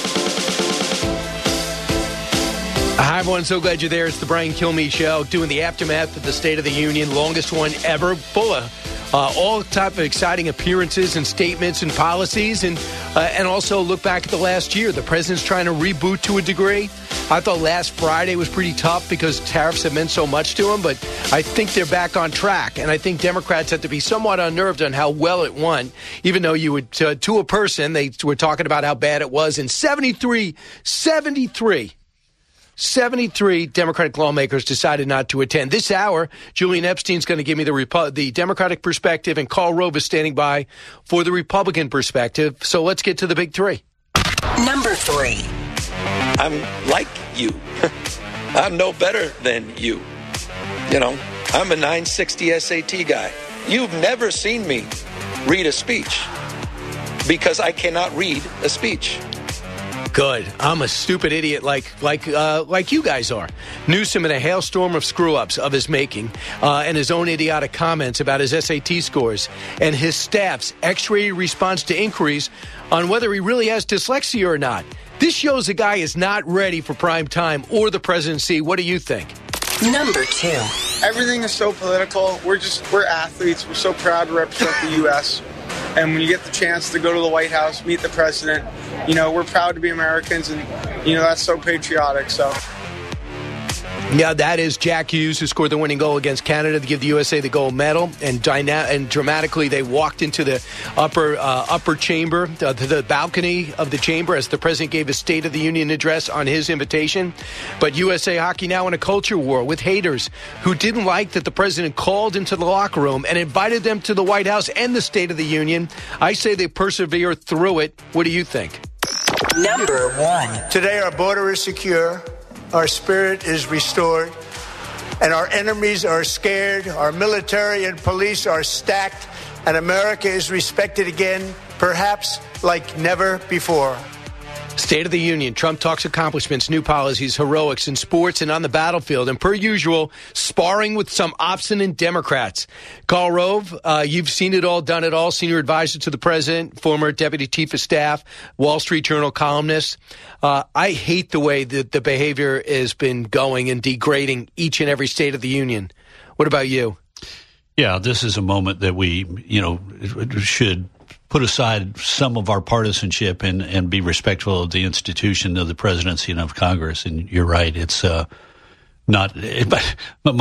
Hi, everyone. So glad you're there. It's the Brian Kilmeade Show, doing the aftermath of the State of the Union, longest one ever, full of all type of exciting appearances and statements and policies, and also look back at the last year. The president's trying to reboot to a degree. I thought last Friday was pretty tough because tariffs have meant so much to him, but I think they're back on track, and I think Democrats have to be somewhat unnerved on how well it won, even though you would, to a person, they were talking about how bad it was, and 73 Democratic lawmakers decided not to attend. This hour, Julian Epstein's going to give me the Democratic perspective, and Karl Rove is standing by for the Republican perspective. So let's get to the big three. Number 3. I'm like you. I'm no better than you. You know, I'm a 960 SAT guy. You've never seen me read a speech because I cannot read a speech. Good. I'm a stupid idiot like you guys are. Newsom in a hailstorm of screw-ups of his making and his own idiotic comments about his SAT scores and his staff's X-ray response to inquiries on whether he really has dyslexia or not. This shows the guy is not ready for prime time or the presidency. What do you think? Number 2. Everything is so political. We're athletes. We're so proud to represent the U.S. And when you get the chance to go to the White House, meet the president, you know, we're proud to be Americans, and, you know, that's so patriotic. So. Yeah, that is Jack Hughes, who scored the winning goal against Canada to give the USA the gold medal. And dramatically, they walked into the upper chamber, the balcony of the chamber, as the president gave his State of the Union address on his invitation. But USA Hockey now in a culture war with haters who didn't like that the president called into the locker room and invited them to the White House and the State of the Union. I say they persevere through it. What do you think? Number 1. Today, our border is secure. Our spirit is restored, and our enemies are scared. Our military and police are stacked, and America is respected again, perhaps like never before. State of the Union. Trump talks accomplishments, new policies, heroics in sports and on the battlefield. And per usual, sparring with some obstinate Democrats. Karl Rove, you've seen it all, done it all. Senior advisor to the president, former deputy chief of staff, Wall Street Journal columnist. I hate the way that the behavior has been going and degrading each and every State of the Union. What about you? Yeah, this is a moment that we, should put aside some of our partisanship and be respectful of the institution of the presidency and of Congress. And you're right, it's not. But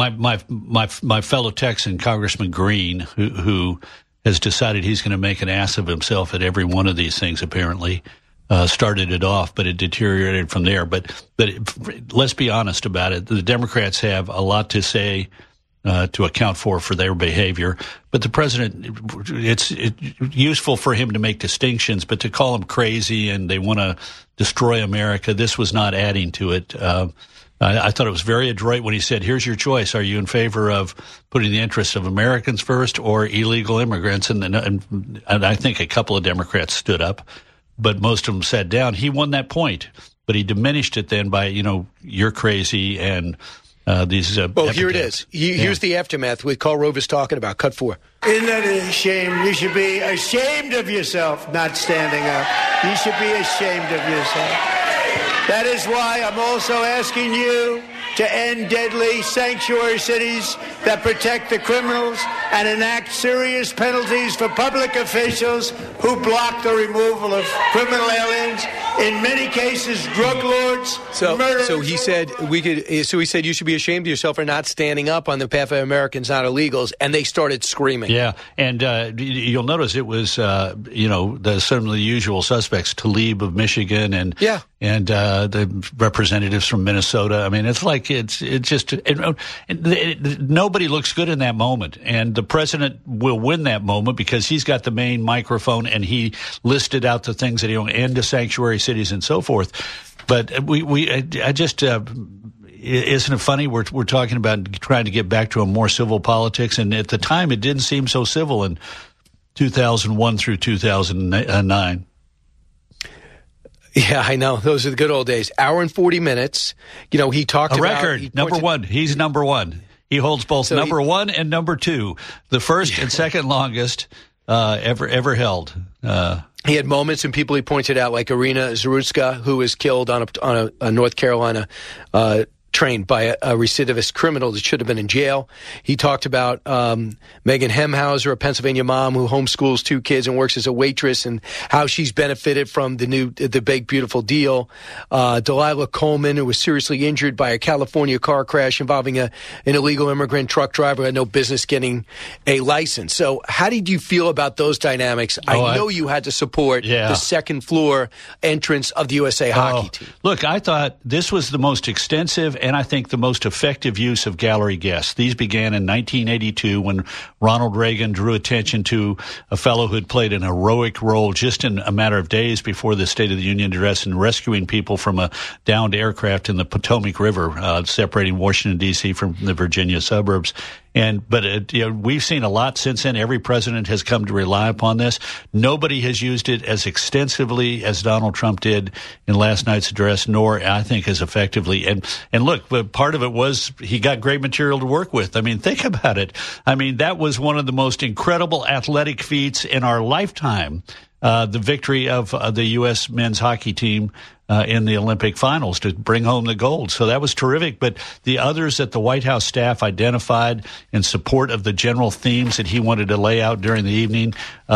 my fellow Texan, Congressman Green, who has decided he's going to make an ass of himself at every one of these things, apparently, started it off, but it deteriorated from there. But let's be honest about it. The Democrats have a lot to say to account for their behavior. But the president, it's useful for him to make distinctions, but to call him crazy and they want to destroy America, this was not adding to it. I thought it was very adroit when he said, here's your choice. Are you in favor of putting the interests of Americans first or illegal immigrants? And I think a couple of Democrats stood up, but most of them sat down. He won that point, but he diminished it then by, you're crazy and these here it is. Here's the aftermath with Karl Rove is talking about. Cut 4. Isn't that a shame? You should be ashamed of yourself not standing up. You should be ashamed of yourself. That is why I'm also asking you to end deadly sanctuary cities that protect the criminals and enact serious penalties for public officials who block the removal of criminal aliens. In many cases, drug lords, murderers. So he said you should be ashamed of yourself for not standing up on the behalf of Americans, not illegals, and they started screaming. Yeah, and you'll notice it was some of the usual suspects, Tlaib of Michigan, and the representatives from Minnesota. I mean, it's like it's just nobody looks good in that moment, and the president will win that moment because he's got the main microphone and he listed out the things that he'll end to sanctuary cities and so forth. But isn't it funny? We're talking about trying to get back to a more civil politics, and at the time it didn't seem so civil in 2001 through 2009. Yeah, I know. Those are the good old days. Hour and 40 minutes. He talked about... A record, number one. He's number one. He holds both number one and number two, the first and second longest ever held. He had moments and people he pointed out, like Irina Zarutska, who was killed on a North Carolina train by a recidivist criminal that should have been in jail. He talked about Megan Hemhauser, a Pennsylvania mom who homeschools 2 kids and works as a waitress, and how she's benefited from the big, beautiful deal. Delilah Coleman, who was seriously injured by a California car crash involving an illegal immigrant truck driver who had no business getting a license. So how did you feel about those dynamics? I know you had to support the second floor entrance of the USA hockey team. Look, I thought this was the most extensive and I think the most effective use of gallery guests. These began in 1982 when Ronald Reagan drew attention to a fellow who had played an heroic role just in a matter of days before the State of the Union address in rescuing people from a downed aircraft in the Potomac River, separating Washington, D.C. from the Virginia suburbs. But we've seen a lot since then. Every president has come to rely upon this. Nobody has used it as extensively as Donald Trump did in last night's address, nor I think as effectively. And look, part of it was he got great material to work with. I mean, think about it. I mean, that was one of the most incredible athletic feats in our lifetime. The victory of the U.S. men's hockey team in the Olympic finals to bring home the gold. So that was terrific. But the others that the White House staff identified in support of the general themes that he wanted to lay out during the evening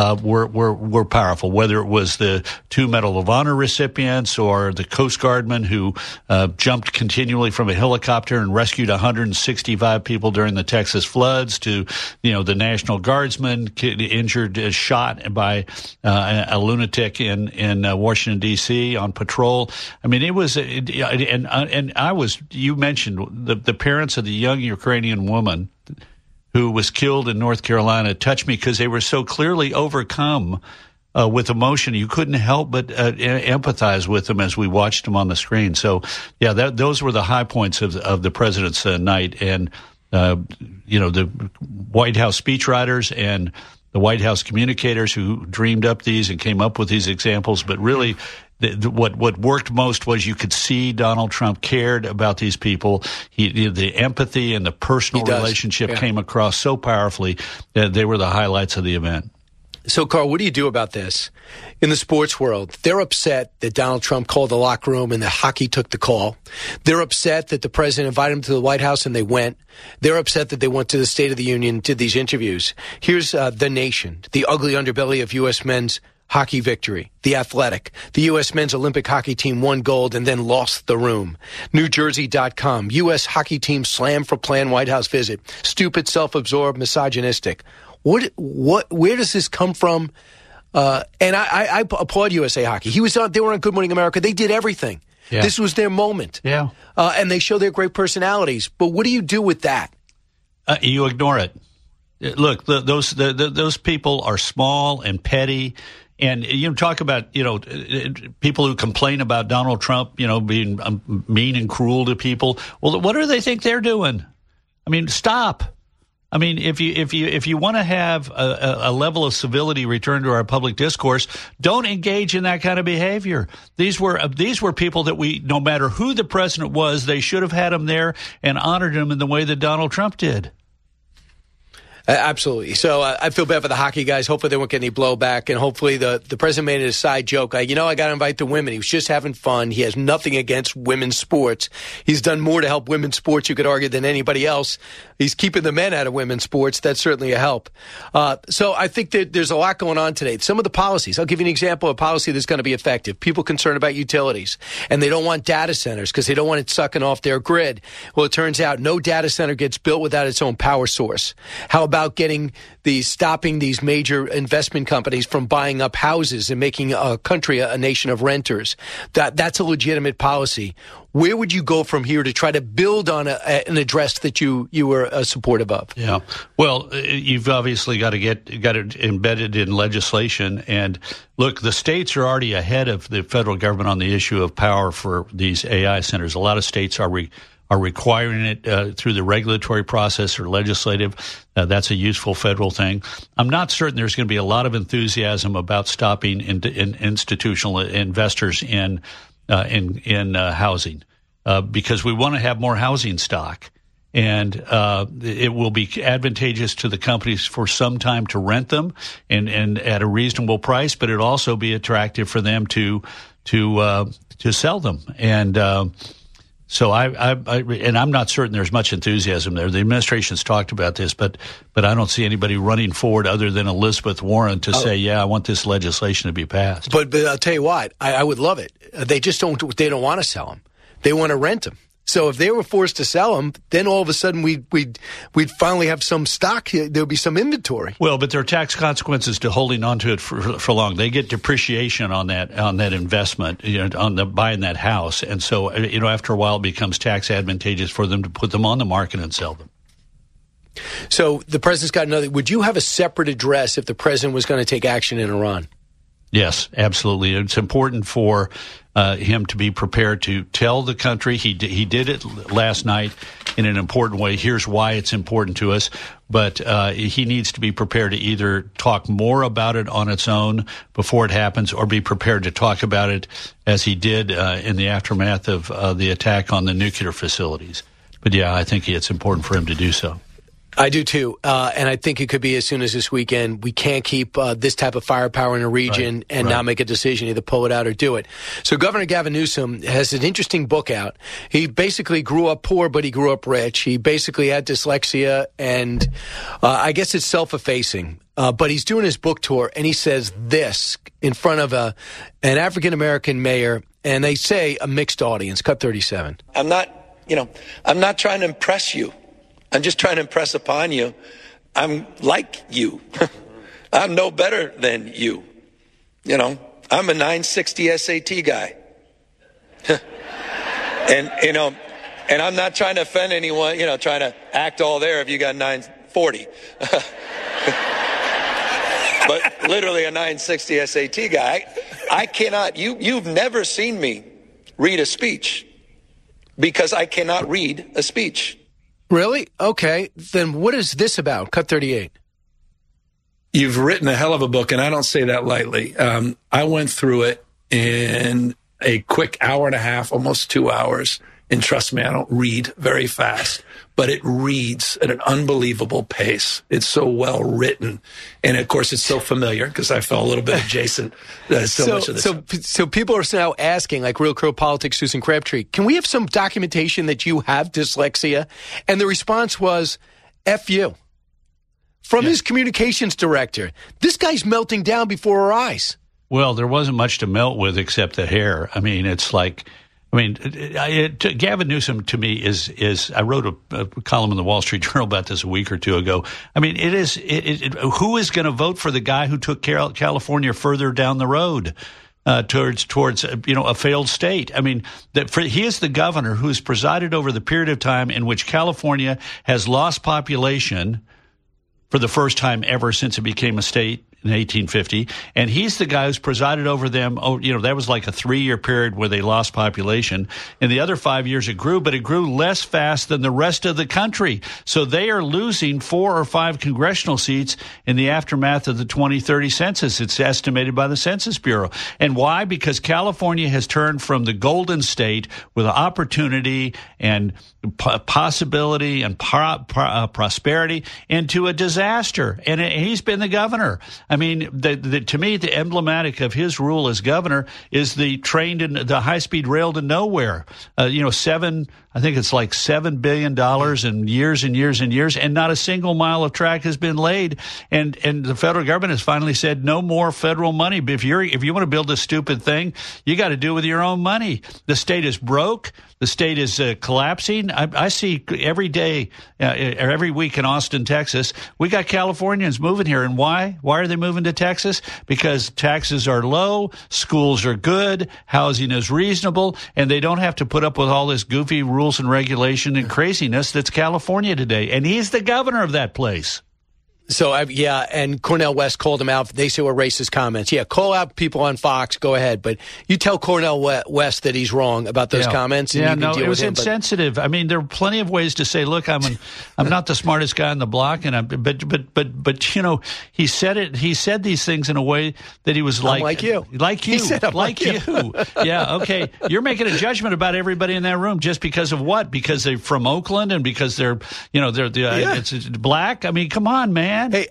were powerful, whether it was the 2 Medal of Honor recipients or the Coast Guardmen who jumped continually from a helicopter and rescued 165 people during the Texas floods, to the National Guardsmen injured, shot by a lunatic in Washington, D.C. on patrol. I mean, it was, you mentioned the parents of the young Ukrainian woman who was killed in North Carolina touched me because they were so clearly overcome with emotion. You couldn't help but empathize with them as we watched them on the screen. So, yeah, those were the high points of the president's night. And, the White House speechwriters and the White House communicators who dreamed up these and came up with these examples. But really, what worked most was you could see Donald Trump cared about these people. The empathy and the personal relationship came across so powerfully that they were the highlights of the event. So, Carl, what do you do about this? In the sports world, they're upset that Donald Trump called the locker room and the hockey took the call. They're upset that the president invited them to the White House and they went. They're upset that they went to the State of the Union and did these interviews. Here's The Nation, the ugly underbelly of U.S. men's hockey victory. The Athletic, the U.S. men's Olympic hockey team won gold and then lost the room. NewJersey.com, U.S. hockey team slammed for planned White House visit. Stupid, self-absorbed, misogynistic. Where does this come from? And I applaud USA Hockey. They were on Good Morning America. They did everything. Yeah. This was their moment. Yeah. And they show their great personalities. But what do you do with that? You ignore it. Look, those people are small and petty. And you talk about, people who complain about Donald Trump, being mean and cruel to people. Well, what do they think they're doing? I mean, stop. I mean, if you want to have a level of civility returned to our public discourse, don't engage in that kind of behavior. These were people that no matter who the president was, they should have had him there and honored him in the way that Donald Trump did. Absolutely. So I feel bad for the hockey guys. Hopefully they won't get any blowback, and hopefully the president made it a side joke. I got to invite the women. He was just having fun. He has nothing against women's sports. He's done more to help women's sports, you could argue, than anybody else. He's keeping the men out of women's sports. That's certainly a help. So I think that there's a lot going on today. Some of the policies, I'll give you an example of a policy that's going to be effective. People concerned about utilities, and they don't want data centers because they don't want it sucking off their grid. Well, it turns out no data center gets built without its own power source. How about stopping these major investment companies from buying up houses and making a country a nation of renters? That's a legitimate policy. Where would you go from here to try to build on an address that you were supportive of? Yeah. Well, you've obviously got it embedded in legislation. And look, the states are already ahead of the federal government on the issue of power for these AI centers. A lot of states are requiring it through the regulatory process or legislative. That's a useful federal thing. I'm not certain there's going to be a lot of enthusiasm about stopping institutional investors in housing because we want to have more housing stock. And it will be advantageous to the companies for some time to rent them and at a reasonable price, but it'll also be attractive for them to sell them. And so I'm not certain there's much enthusiasm there. The administration's talked about this, but I don't see anybody running forward other than Elizabeth Warren to say, yeah, I want this legislation to be passed. But I'll tell you what, I would love it. They just don't want to sell them. They want to rent them. So if they were forced to sell them, then all of a sudden we'd finally have some stock. There'll be some inventory. Well, but there are tax consequences to holding on to it for long. They get depreciation on that investment, on buying that house, and so after a while it becomes tax advantageous for them to put them on the market and sell them. So the president's got another. Would you have a separate address if the president was going to take action in Iran? Yes, absolutely. It's important for him to be prepared to tell the country. He did it last night in an important way. Here's why it's important to us. But he needs to be prepared to either talk more about it on its own before it happens or be prepared to talk about it as he did in the aftermath of the attack on the nuclear facilities. But, yeah, I think it's important for him to do so. I do, too. And I think it could be as soon as this weekend. We can't keep this type of firepower in a region and not make a decision, either pull it out or do it. So Governor Gavin Newsom has an interesting book out. He basically grew up poor, but he grew up rich. He basically had dyslexia, and I guess it's self-effacing. But he's doing his book tour, and he says this in front of an African-American mayor, and they say a mixed audience. Cut 37. I'm not trying to impress you. I'm just trying to impress upon you. I'm like you. I'm no better than you. I'm a 960 SAT guy. and I'm not trying to offend anyone, trying to act all there if you got 940. But literally a 960 SAT guy. I cannot, you've never seen me read a speech because I cannot read a speech. Really? Okay. Then what is this about? Cut 38. You've written a hell of a book, and I don't say that lightly. I went through it in a quick hour and a half, almost 2 hours. And trust me, I don't read very fast, but it reads at an unbelievable pace. It's so well written. And of course, it's so familiar because I felt a little bit adjacent so much of this. So people are now asking, like Real Clear Politics, Susan Crabtree, can we have some documentation that you have dyslexia? And the response was, F you. From his communications director. This guy's melting down before our eyes. Well, there wasn't much to melt with except the hair. I mean, it's like... Gavin Newsom to me is I wrote a column in the Wall Street Journal about this a week or two ago. I mean, who is going to vote for the guy who took California further down the road towards a failed state? I mean, he is the governor who has presided over the period of time in which California has lost population for the first time ever since it became a state in 1850, and he's the guy who's presided over them. Oh, that was like a 3-year period where they lost population. In the other 5 years it grew, but it grew less fast than the rest of the country. So they are losing 4 or 5 congressional seats in the aftermath of the 2030 census. It's estimated by the Census Bureau. And why? Because California has turned from the golden state with opportunity and possibility and prosperity into a disaster. And he's been the governor. I mean, to me, the emblematic of his rule as governor is the high-speed rail to nowhere. I think it's like $7 billion in years and years and years, and not a single mile of track has been laid. And the federal government has finally said no more federal money. If you want to build this stupid thing, you got to do it with your own money. The state is broke. The state is collapsing. I see every day, every week in Austin, Texas, we got Californians moving here. And why? Why are they moving to Texas? Because taxes are low, schools are good, housing is reasonable, and they don't have to put up with all this goofy rules and regulation and craziness that's California today. And he's the governor of that place. So, and Cornel West called him out. They say were racist comments. Yeah, call out people on Fox. Go ahead. But you tell Cornel West that he's wrong about those comments. And it was insensitive. I mean, there are plenty of ways to say, look, I'm not the smartest guy on the block. But he said it. He said these things in a way that he was like you. He said, I'm like you. Yeah, okay. You're making a judgment about everybody in that room just because of what? Because they're from Oakland and because they're it's black? I mean, come on, man. Hey,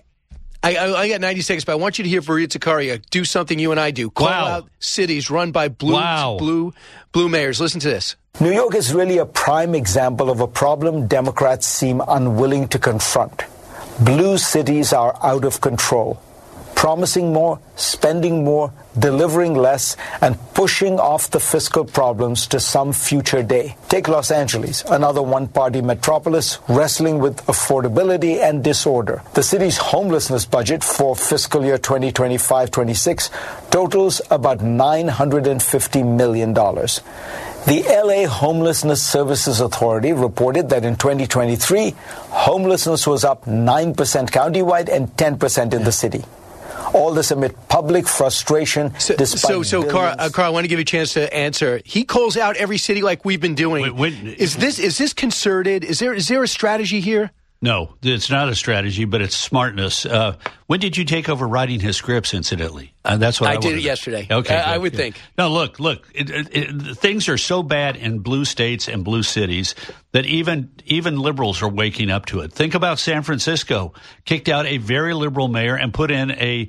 I got 90 seconds, but I want you to hear Fareed Zakaria do something you and I do. Call out cities run by blue mayors. Listen to this. New York is really a prime example of a problem Democrats seem unwilling to confront. Blue cities are out of control, promising more, spending more, delivering less, and pushing off the fiscal problems to some future day. Take Los Angeles, another one-party metropolis wrestling with affordability and disorder. The city's homelessness budget for fiscal year 2025-26 totals about $950 million. The LA Homelessness Services Authority reported that in 2023, homelessness was up 9% countywide and 10% in the city. All this amid public frustration. So Carl, I want to give you a chance to answer. He calls out every city like we've been doing. Is this concerted? Is there a strategy here? No, it's not a strategy, but it's smartness. When did you take over writing his scripts, incidentally? That's what I did it yesterday. Okay, I would think. No, look. Things are so bad in blue states and blue cities that even liberals are waking up to it. Think about San Francisco. Kicked out a very liberal mayor and put in a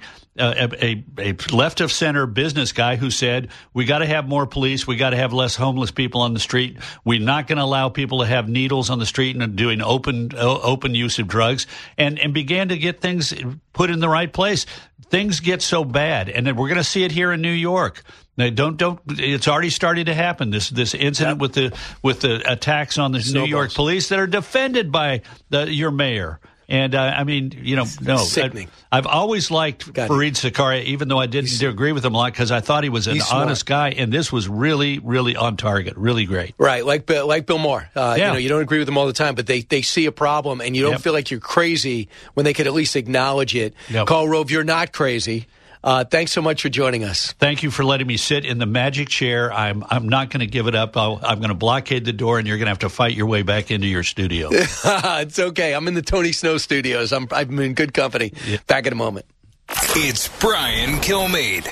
left of center business guy who said, we got to have more police. We got to have less homeless people on the street. We're not going to allow people to have needles on the street and doing open use of drugs, and began to get things put in the right place. Things get so bad, and we're going to see it here in New York. Now, don't. It's already started to happen. This incident with the attacks on the New York police that are defended by your mayor. And sickening. I've always liked Fareed Zakaria, even though I didn't agree with him a lot, because I thought he was an honest guy, and this was really, really on target, really great. Right, like Bill Maher. You don't agree with them all the time, but they see a problem, and you don't feel like you're crazy when they could at least acknowledge it. Yep. Karl Rove, you're not crazy. Thanks so much for joining us. Thank you for letting me sit in the magic chair. I'm not going to give it up. I'm going to blockade the door, and you're going to have to fight your way back into your studio. It's okay. I'm in the Tony Snow studios. I'm in good company. Yeah. Back in a moment. It's Brian Kilmeade.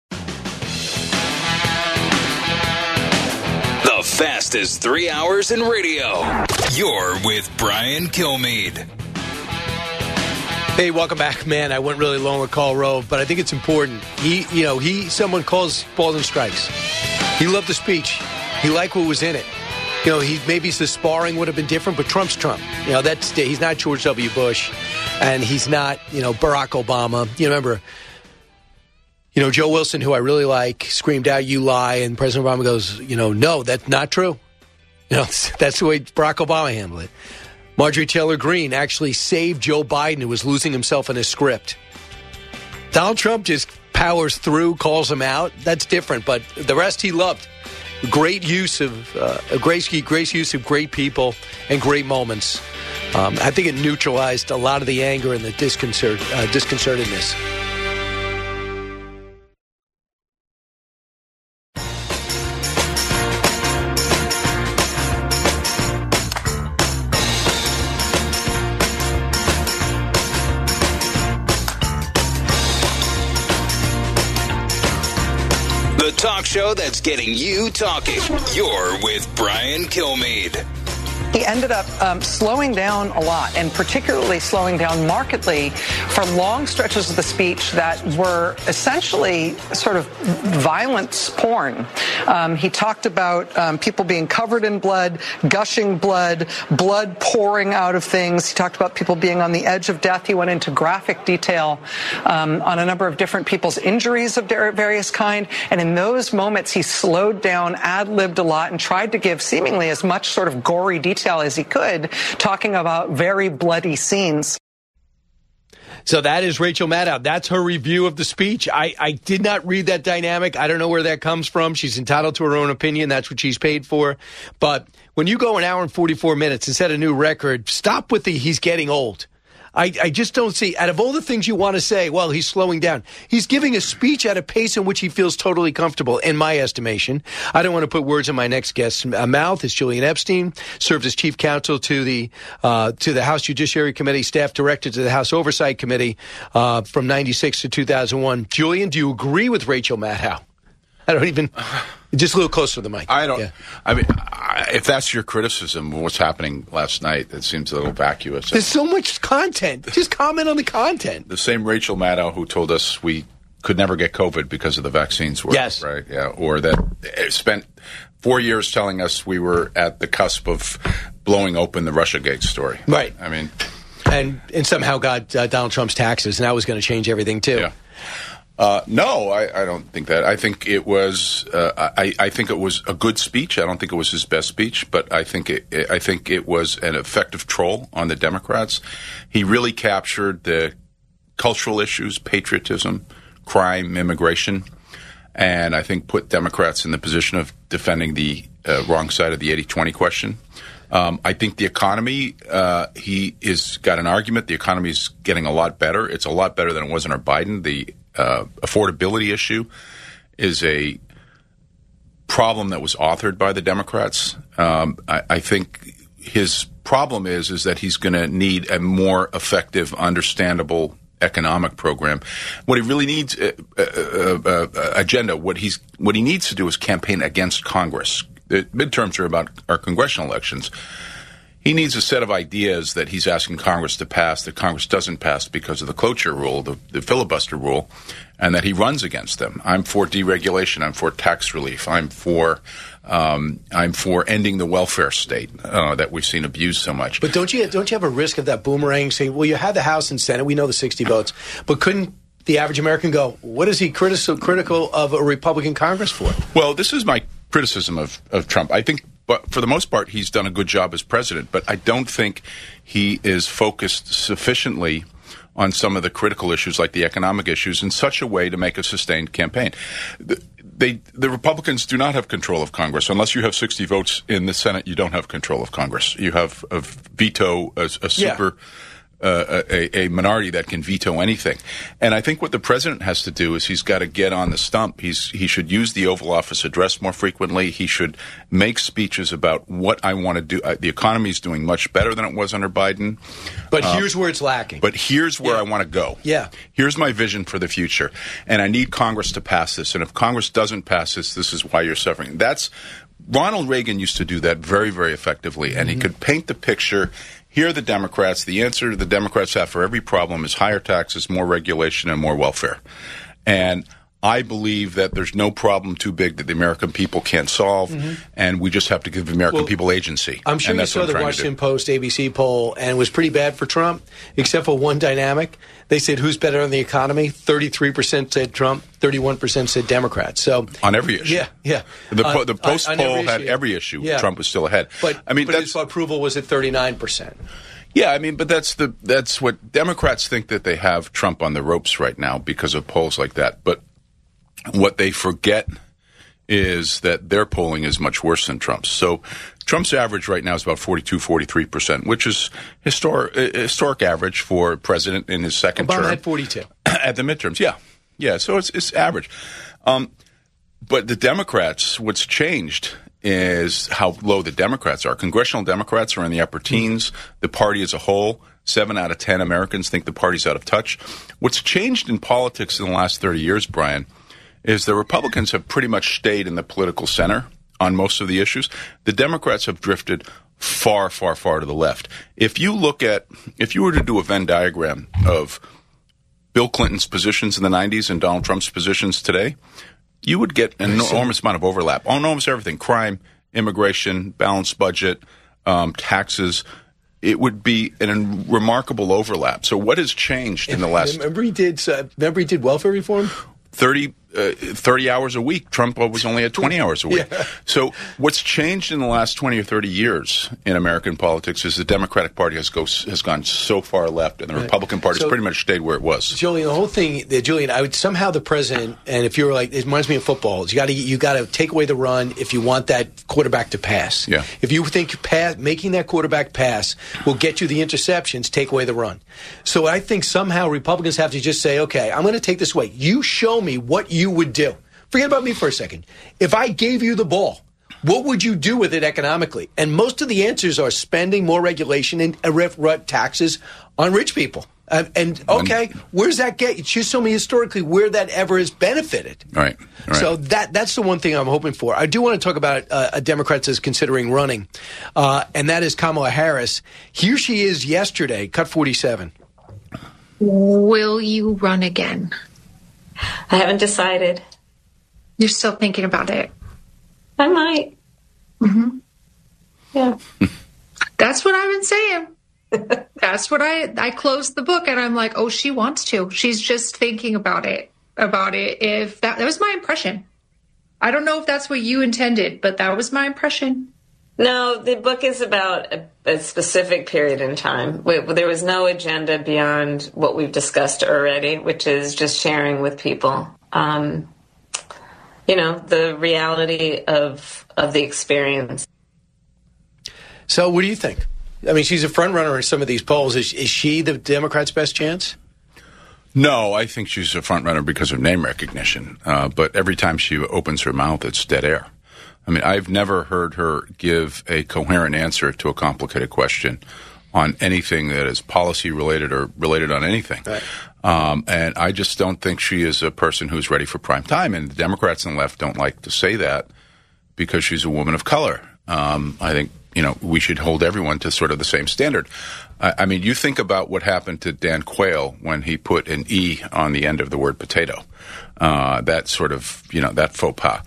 The fastest 3 hours in radio. You're with Brian Kilmeade. Hey, welcome back, man. I went really long with Karl Rove, but I think it's important. Someone calls balls and strikes. He loved the speech. He liked what was in it. Maybe the sparring would have been different, but Trump's Trump. He's not George W. Bush, and he's not, Barack Obama. Remember, Joe Wilson, who I really like, screamed out, "You lie," and President Obama goes, "No, that's not true." That's the way Barack Obama handled it. Marjorie Taylor Greene actually saved Joe Biden, who was losing himself in his script. Donald Trump just powers through, calls him out. That's different, but the rest he loved. Great use of great use of great people and great moments. I think it neutralized a lot of the anger and the disconcertedness. The talk show that's getting you talking. You're with Brian Kilmeade. He ended up slowing down a lot, and particularly slowing down markedly for long stretches of the speech that were essentially sort of violence porn. He talked about people being covered in blood, gushing blood, blood pouring out of things. He talked about people being on the edge of death. He went into graphic detail on a number of different people's injuries of various kind. And in those moments, he slowed down, ad-libbed a lot, and tried to give seemingly as much sort of gory detail as he could, talking about very bloody scenes. So that is Rachel Maddow. That's her review of the speech. I did not read that dynamic. I don't know where that comes from. She's entitled to her own opinion. That's what she's paid for. But when you go an hour and 44 minutes and set a new record, stop with the he's getting old. I just don't see, out of all the things you want to say, well, he's slowing down. He's giving a speech at a pace in which he feels totally comfortable, in my estimation. I don't want to put words in my next guest's mouth. It's Julian Epstein, served as chief counsel to the House Judiciary Committee, staff director to the House Oversight Committee from 96 to 2001. Julian, do you agree with Rachel Maddow? I don't even... Just a little closer to the mic. I don't... Yeah. I mean, if that's your criticism of what's happening last night, it seems a little vacuous. There's so much content. Just comment on the content. The same Rachel Maddow who told us we could never get COVID because of the vaccines work. Yes. Right, yeah. Or that spent 4 years telling us we were at the cusp of blowing open the Russiagate story. Right. I mean... And somehow got Donald Trump's taxes, and that was going to change everything, too. Yeah. No, I don't think that. I think it was. I think it was a good speech. I don't think it was his best speech, but I think it was an effective troll on the Democrats. He really captured the cultural issues, patriotism, crime, immigration, and I think put Democrats in the position of defending the wrong side of the 80-20 question. I think the economy, he is got an argument. The economy is getting a lot better. It's a lot better than it was under Biden. The affordability issue is a problem that was authored by the Democrats. I think his problem is that he's going to need a more effective, understandable economic program. What he really needs, agenda. What he needs to do is campaign against Congress. The midterms are about our congressional elections. He needs a set of ideas that he's asking Congress to pass that Congress doesn't pass because of the cloture rule, the filibuster rule, and that he runs against them. I'm for deregulation. I'm for tax relief. I'm for ending the welfare state that we've seen abused so much. But don't you have a risk of that boomerang saying, well, you have the House and Senate, we know the 60 votes, but couldn't the average American go, what is he critical of a Republican Congress for? Well, this is my criticism of Trump. I think, but for the most part, he's done a good job as president, but I don't think he is focused sufficiently on some of the critical issues like the economic issues in such a way to make a sustained campaign. The Republicans do not have control of Congress. Unless you have 60 votes in the Senate, you don't have control of Congress. You have a veto, a minority that can veto anything. And I think what the president has to do is he's got to get on the stump. He should use the Oval Office address more frequently. He should make speeches about what I want to do. The economy is doing much better than it was under Biden. But here's where it's lacking. But here's where I want to go. Yeah. Here's my vision for the future. And I need Congress to pass this. And if Congress doesn't pass this, this is why you're suffering. Ronald Reagan used to do that very, very effectively. And he could paint the picture. Here are the Democrats. The answer the Democrats have for every problem is higher taxes, more regulation, and more welfare. And I believe that there's no problem too big that the American people can't solve, and we just have to give the American people agency. I'm sure you saw the Washington Post ABC poll, and it was pretty bad for Trump, except for one dynamic. They said, who's better on the economy? 33% said Trump, 31% said Democrats. So on every issue. Yeah. The Post poll had every issue. Yeah. Trump was still ahead. But his approval was at 39%. Yeah, I mean, but that's what Democrats think, that they have Trump on the ropes right now because of polls like that. But what they forget is that their polling is much worse than Trump's. So Trump's average right now is about 42, 43%, which is historic average for a president in his second term. Obama had 42. At the midterms, yeah. Yeah, so it's average. But the Democrats, what's changed is how low the Democrats are. Congressional Democrats are in the upper teens. The party as a whole, 7 out of 10 Americans think the party's out of touch. What's changed in politics in the last 30 years, Brian, is the Republicans have pretty much stayed in the political center on most of the issues. The Democrats have drifted far, far, far to the left. If you were to do a Venn diagram of Bill Clinton's positions in the 90s and Donald Trump's positions today, you would get an enormous amount of overlap on almost everything: crime, immigration, balanced budget, taxes. It would be a remarkable overlap. So what has changed in the last... Remember he did welfare reform? 30 hours a week. Trump was only at 20 hours a week. Yeah. So what's changed in the last 20 or 30 years in American politics is the Democratic Party has gone so far left, and the Republican Party has pretty much stayed where it was. Julian, the whole thing, Julian, I would somehow the president, and if you're like, it reminds me of football, you got to take away the run if you want that quarterback to pass. Yeah. If you think making that quarterback pass will get you the interceptions, take away the run. So I think somehow Republicans have to just say, okay, I'm going to take this away. You show me what you would do. Forget about me for a second. If I gave you the ball, what would you do with it economically? And most of the answers are spending, more regulation, and taxes on rich people. Where's that get? Just show me historically where that ever has benefited. Right. So that's the one thing I'm hoping for. I do want to talk about a Democrat that's considering running, and that is Kamala Harris. Here she is yesterday, cut 47. Will you run again? I haven't decided. You're still thinking about it? I might. Mm-hmm. Yeah. That's what I've been saying. That's what I closed the book and I'm like, oh, she wants to. She's just thinking about it. If that was my impression. I don't know if that's what you intended, but that was my impression. No, the book is about a specific period in time. There was no agenda beyond what we've discussed already, which is just sharing with people, the reality of the experience. So what do you think? I mean, she's a front runner in some of these polls. Is she the Democrats' best chance? No, I think she's a front runner because of name recognition. But every time she opens her mouth, it's dead air. I mean, I've never heard her give a coherent answer to a complicated question on anything that is policy related or related on anything. Right. And I just don't think she is a person who's ready for prime time. And the Democrats on the left don't like to say that because she's a woman of color. I think, we should hold everyone to sort of the same standard. I mean, you think about what happened to Dan Quayle when he put an E on the end of the word potato. That sort of, that faux pas.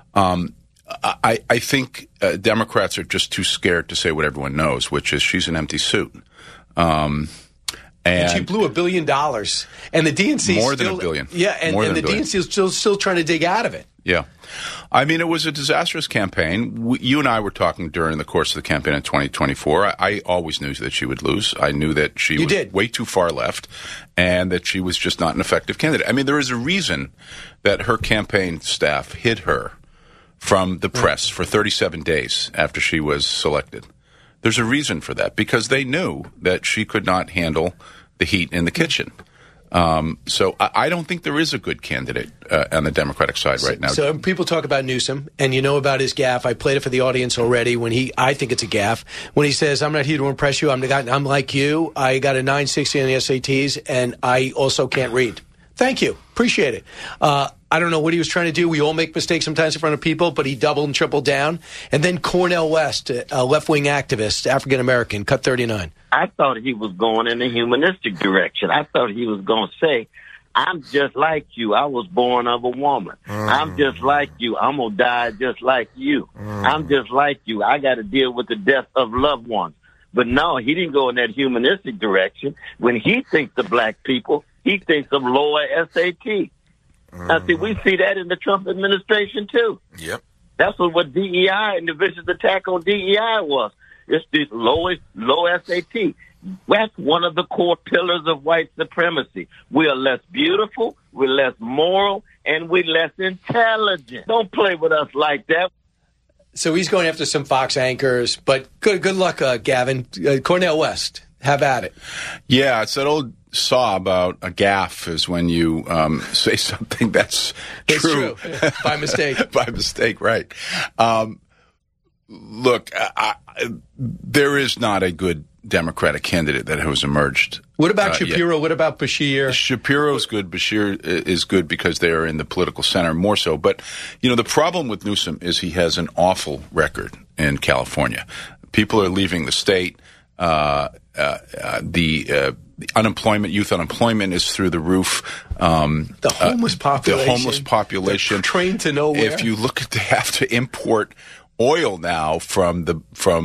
I think Democrats are just too scared to say what everyone knows, which is she's an empty suit. And she blew $1 billion, and the DNC more than $1 billion. Yeah, and the DNC is still trying to dig out of it. Yeah, I mean, it was a disastrous campaign. You and I were talking during the course of the campaign in 2024. I always knew that she would lose. I knew that she was way too far left, and that she was just not an effective candidate. I mean, there is a reason that her campaign staff hid her from the press for 37 days after she was selected. There's a reason for that, because they knew that she could not handle the heat in the kitchen. So I don't think there is a good candidate on the Democratic side right now. So people talk about Newsom, and you know about his gaffe. I played it for the audience already I think it's a gaffe, when he says, I'm not here to impress you, I'm like you, I got a 960 on the SATs, and I also can't read. Thank you. Appreciate it. I don't know what he was trying to do. We all make mistakes sometimes in front of people, but he doubled and tripled down. And then Cornel West, a left-wing activist, African-American, cut 39. I thought he was going in a humanistic direction. I thought he was going to say, I'm just like you. I was born of a woman. I'm just like you. I'm going to die just like you. I'm just like you. I got to deal with the death of loved ones. But no, he didn't go in that humanistic direction. When he thinks of black people, he thinks of lower SAT. Now, see, we see that in the Trump administration, too. Yep. That's what DEI and the vicious attack on DEI was. It's the low SAT. That's one of the core pillars of white supremacy. We are less beautiful, we're less moral, and we're less intelligent. Don't play with us like that. So he's going after some Fox anchors, but good luck, Gavin. Cornel West, have at it. Yeah, it's that old saw about a gaffe is when you say something that's true. By mistake. By mistake, right. Look, there is not a good Democratic candidate that has emerged What about Shapiro? Yeah. What about Beshear? Shapiro's good. Beshear is good because they are in the political center more so. But, the problem with Newsom is he has an awful record in California. People are leaving the state. The unemployment, youth unemployment is through the roof. The homeless population. They're trained to nowhere. If you look at, they have to import oil now from the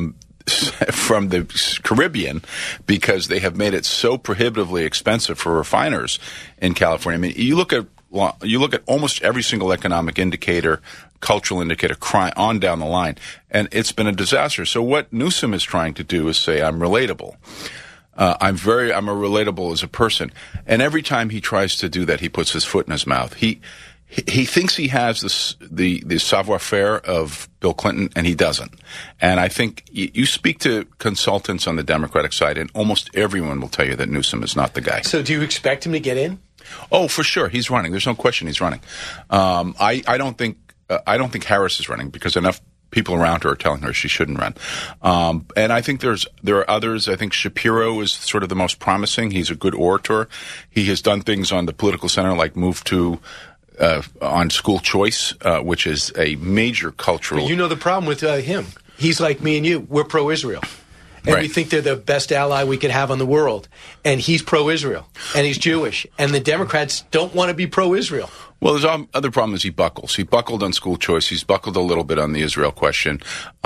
Caribbean because they have made it so prohibitively expensive for refiners in California. I mean, you look at almost every single economic indicator, cultural indicator, crime on down the line, and it's been a disaster. So what Newsom is trying to do is say, I'm relatable. I'm relatable as a person. And every time he tries to do that, he puts his foot in his mouth. He thinks he has the savoir-faire of Bill Clinton, and he doesn't. And I think you speak to consultants on the Democratic side, and almost everyone will tell you that Newsom is not the guy. So do you expect him to get in? Oh, for sure. He's running. There's no question he's running. I don't think Harris is running because enough people around her are telling her she shouldn't run. And I think there are others. I think Shapiro is sort of the most promising. He's a good orator. He has done things on the political center like move to on school choice, which is a major cultural. But you know the problem with him. He's like me and you. We're pro-Israel. And we think they're the best ally we could have in the world. And he's pro-Israel. And he's Jewish. And the Democrats don't want to be pro-Israel. Well, there's other problem is he buckles. He buckled on school choice. He's buckled a little bit on the Israel question.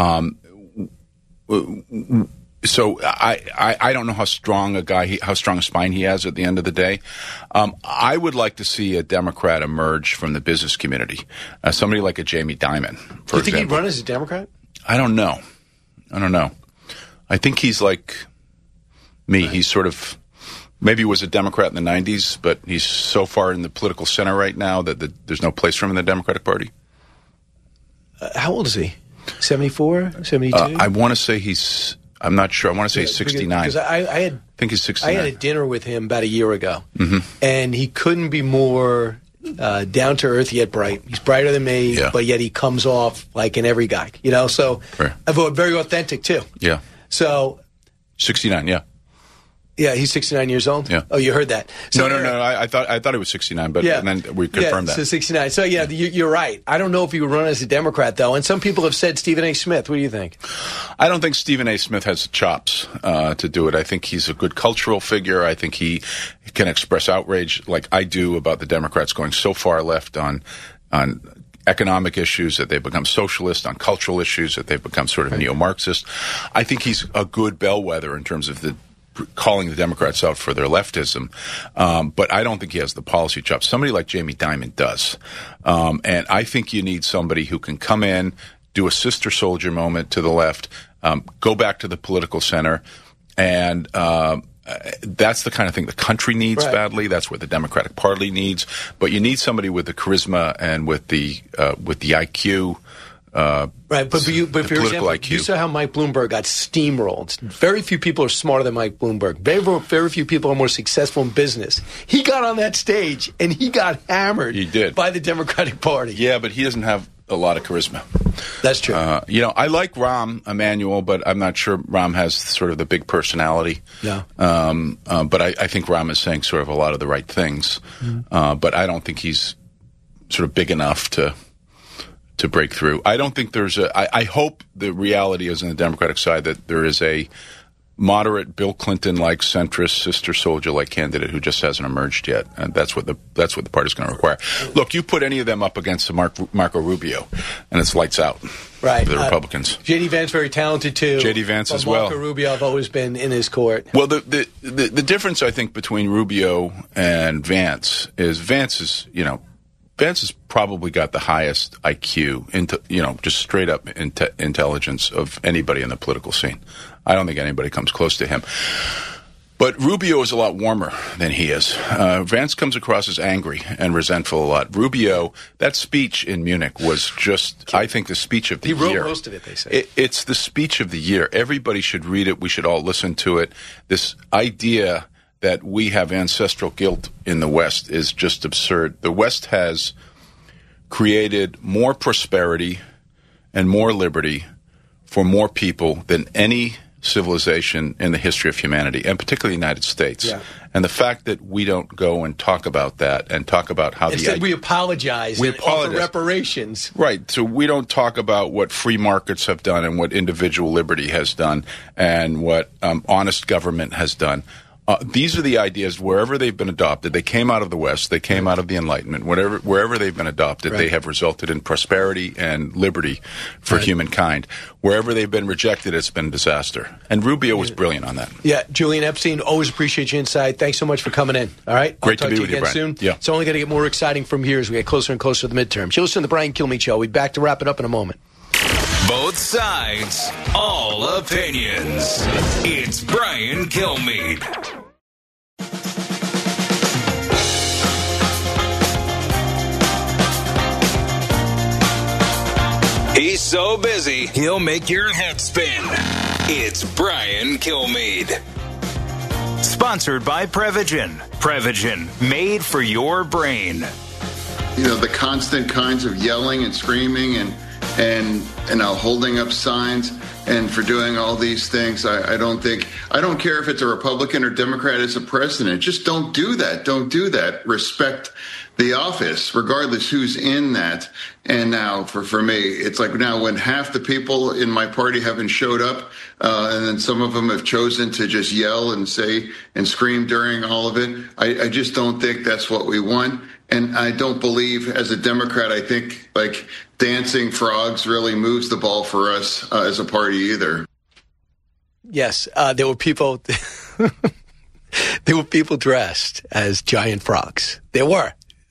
So I don't know how strong a spine he has at the end of the day. I would like to see a Democrat emerge from the business community. Somebody like a Jamie Dimon, for example. You think he'd run as a Democrat? I don't know. I think he's like me. He's sort of maybe was a Democrat in the 90s, but he's so far in the political center right now that there's no place for him in the Democratic Party. How old is he? 74? 72? I want to say I'm not sure. I want to say he's 69. Because I think he's 69. I had a dinner with him about a year ago, and he couldn't be more down to earth yet bright. He's brighter than me, but yet he comes off like an every guy, So very authentic too. Yeah. So 69, yeah. Yeah, he's 69 years old? Yeah. Oh, you heard that. So no. I thought he was 69, but then we confirmed that. So 69. So, you're right. I don't know if he would run as a Democrat, though. And some people have said Stephen A. Smith. What do you think? I don't think Stephen A. Smith has the chops to do it. I think he's a good cultural figure. I think he can express outrage like I do about the Democrats going so far left on economic issues that they've become socialist, on cultural issues that they've become sort of neo-Marxist. I think he's a good bellwether in terms of calling the Democrats out for their leftism. But I don't think he has the policy chops. Somebody like Jamie Dimon does. And I think you need somebody who can come in, do a sister soldier moment to the left, go back to the political center, and that's the kind of thing the country needs badly. That's what the Democratic Party needs. But you need somebody with the charisma and with the IQ. But for example, IQ. You saw how Mike Bloomberg got steamrolled. Very few people are smarter than Mike Bloomberg. Very few people are more successful in business. He got on that stage and he got hammered. He did. By the Democratic Party. Yeah, but he doesn't have a lot of charisma. That's true. I like Rahm Emanuel, but I'm not sure Rahm has sort of the big personality. Yeah. But I think Rahm is saying sort of a lot of the right things. But I don't think he's sort of big enough to break through. I don't think I hope the reality is on the Democratic side that there is a moderate Bill Clinton-like centrist sister soldier-like candidate who just hasn't emerged yet, and that's what the party's going to require. Look, you put any of them up against Marco Rubio, and it's lights out. Right. For the Republicans. J.D. Vance very talented too. J.D. Vance as well. Marco Rubio, I've always been in his court. Well, the difference I think between Rubio and Vance has probably got the highest IQ, just straight up intelligence of anybody in the political scene. I don't think anybody comes close to him. But Rubio is a lot warmer than he is. Vance comes across as angry and resentful a lot. Rubio, that speech in Munich was just, I think, the speech of the year. He wrote most of it, they say. It's the speech of the year. Everybody should read it. We should all listen to it. This idea that we have ancestral guilt in the West is just absurd. The West has created more prosperity and more liberty for more people than any civilization in the history of humanity, and particularly the United States. Yeah. And the fact that we don't go and talk about that and talk about how Instead, we apologize and offer reparations. Right. So we don't talk about what free markets have done and what individual liberty has done and what honest government has done. These are the ideas wherever they've been adopted. They came out of the West. They came out of the Enlightenment. Wherever they've been adopted, they have resulted in prosperity and liberty for humankind. Wherever they've been rejected, it's been disaster. And Rubio was brilliant on that. Yeah, Julian Epstein, always appreciate your insight. Thanks so much for coming in. All right? Great I'll to be talk with you you, again Brian. soon. Yeah. It's only going to get more exciting from here as we get closer and closer to the midterms. You'll listen to the Brian Kilmeade Show. We'll be back to wrap it up in a moment. Both sides, all opinions. It's Brian Kilmeade. He's so busy, he'll make your head spin. It's Brian Kilmeade. Sponsored by Prevagen. Prevagen, made for your brain. You know, the constant kinds of yelling and screaming and holding up signs and for doing all these things, I don't care if it's a Republican or Democrat as a president. Just don't do that. Don't do that. Respect the office, regardless who's in that. And now for me, it's like now when half the people in my party haven't showed up, and then some of them have chosen to just yell and say and scream during all of it, I just don't think that's what we want. And I don't believe, as a Democrat, I think like dancing frogs really moves the ball for us as a party either. Yes, there were people. There were people dressed as giant frogs. There were.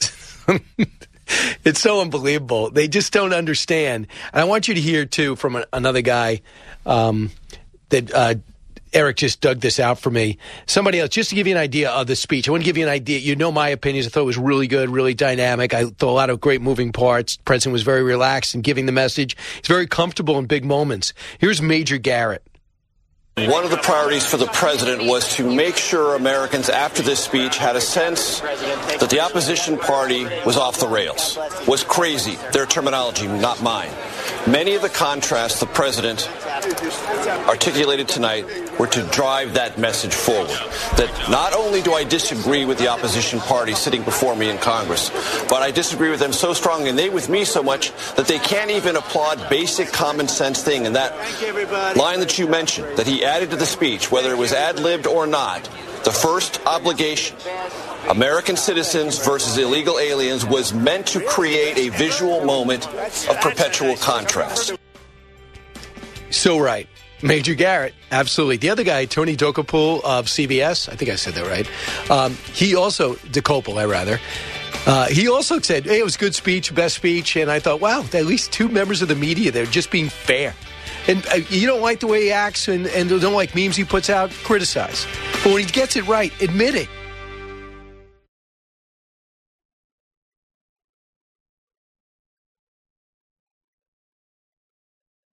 It's so unbelievable. They just don't understand. And I want you to hear, too, from another guy that Eric just dug this out for me. Somebody else, just to give you an idea of the speech. I want to give you an idea. You know my opinions. I thought it was really good, really dynamic. I thought a lot of great moving parts. The president was very relaxed in giving the message. He's very comfortable in big moments. Here's Major Garrett. One of the priorities for the president was to make sure Americans after this speech had a sense that the opposition party was off the rails, was crazy, their terminology, not mine. Many of the contrasts the president articulated tonight were to drive that message forward. That not only do I disagree with the opposition party sitting before me in Congress, but I disagree with them so strongly and they with me so much that they can't even applaud basic common sense thing. And that line that you mentioned, that he added to the speech, whether it was ad-libbed or not, the first obligation, American citizens versus illegal aliens, was meant to create a visual moment of perpetual contrast. So right. Major Garrett, absolutely. The other guy, Tony Dokoupil of CBS, I think I said that right. He also, Dokoupil, he also said, hey, it was a good speech, best speech. And I thought, wow, at least two members of the media, they're just being fair. And you don't like the way he acts and don't like memes he puts out, criticize. But when he gets it right, admit it.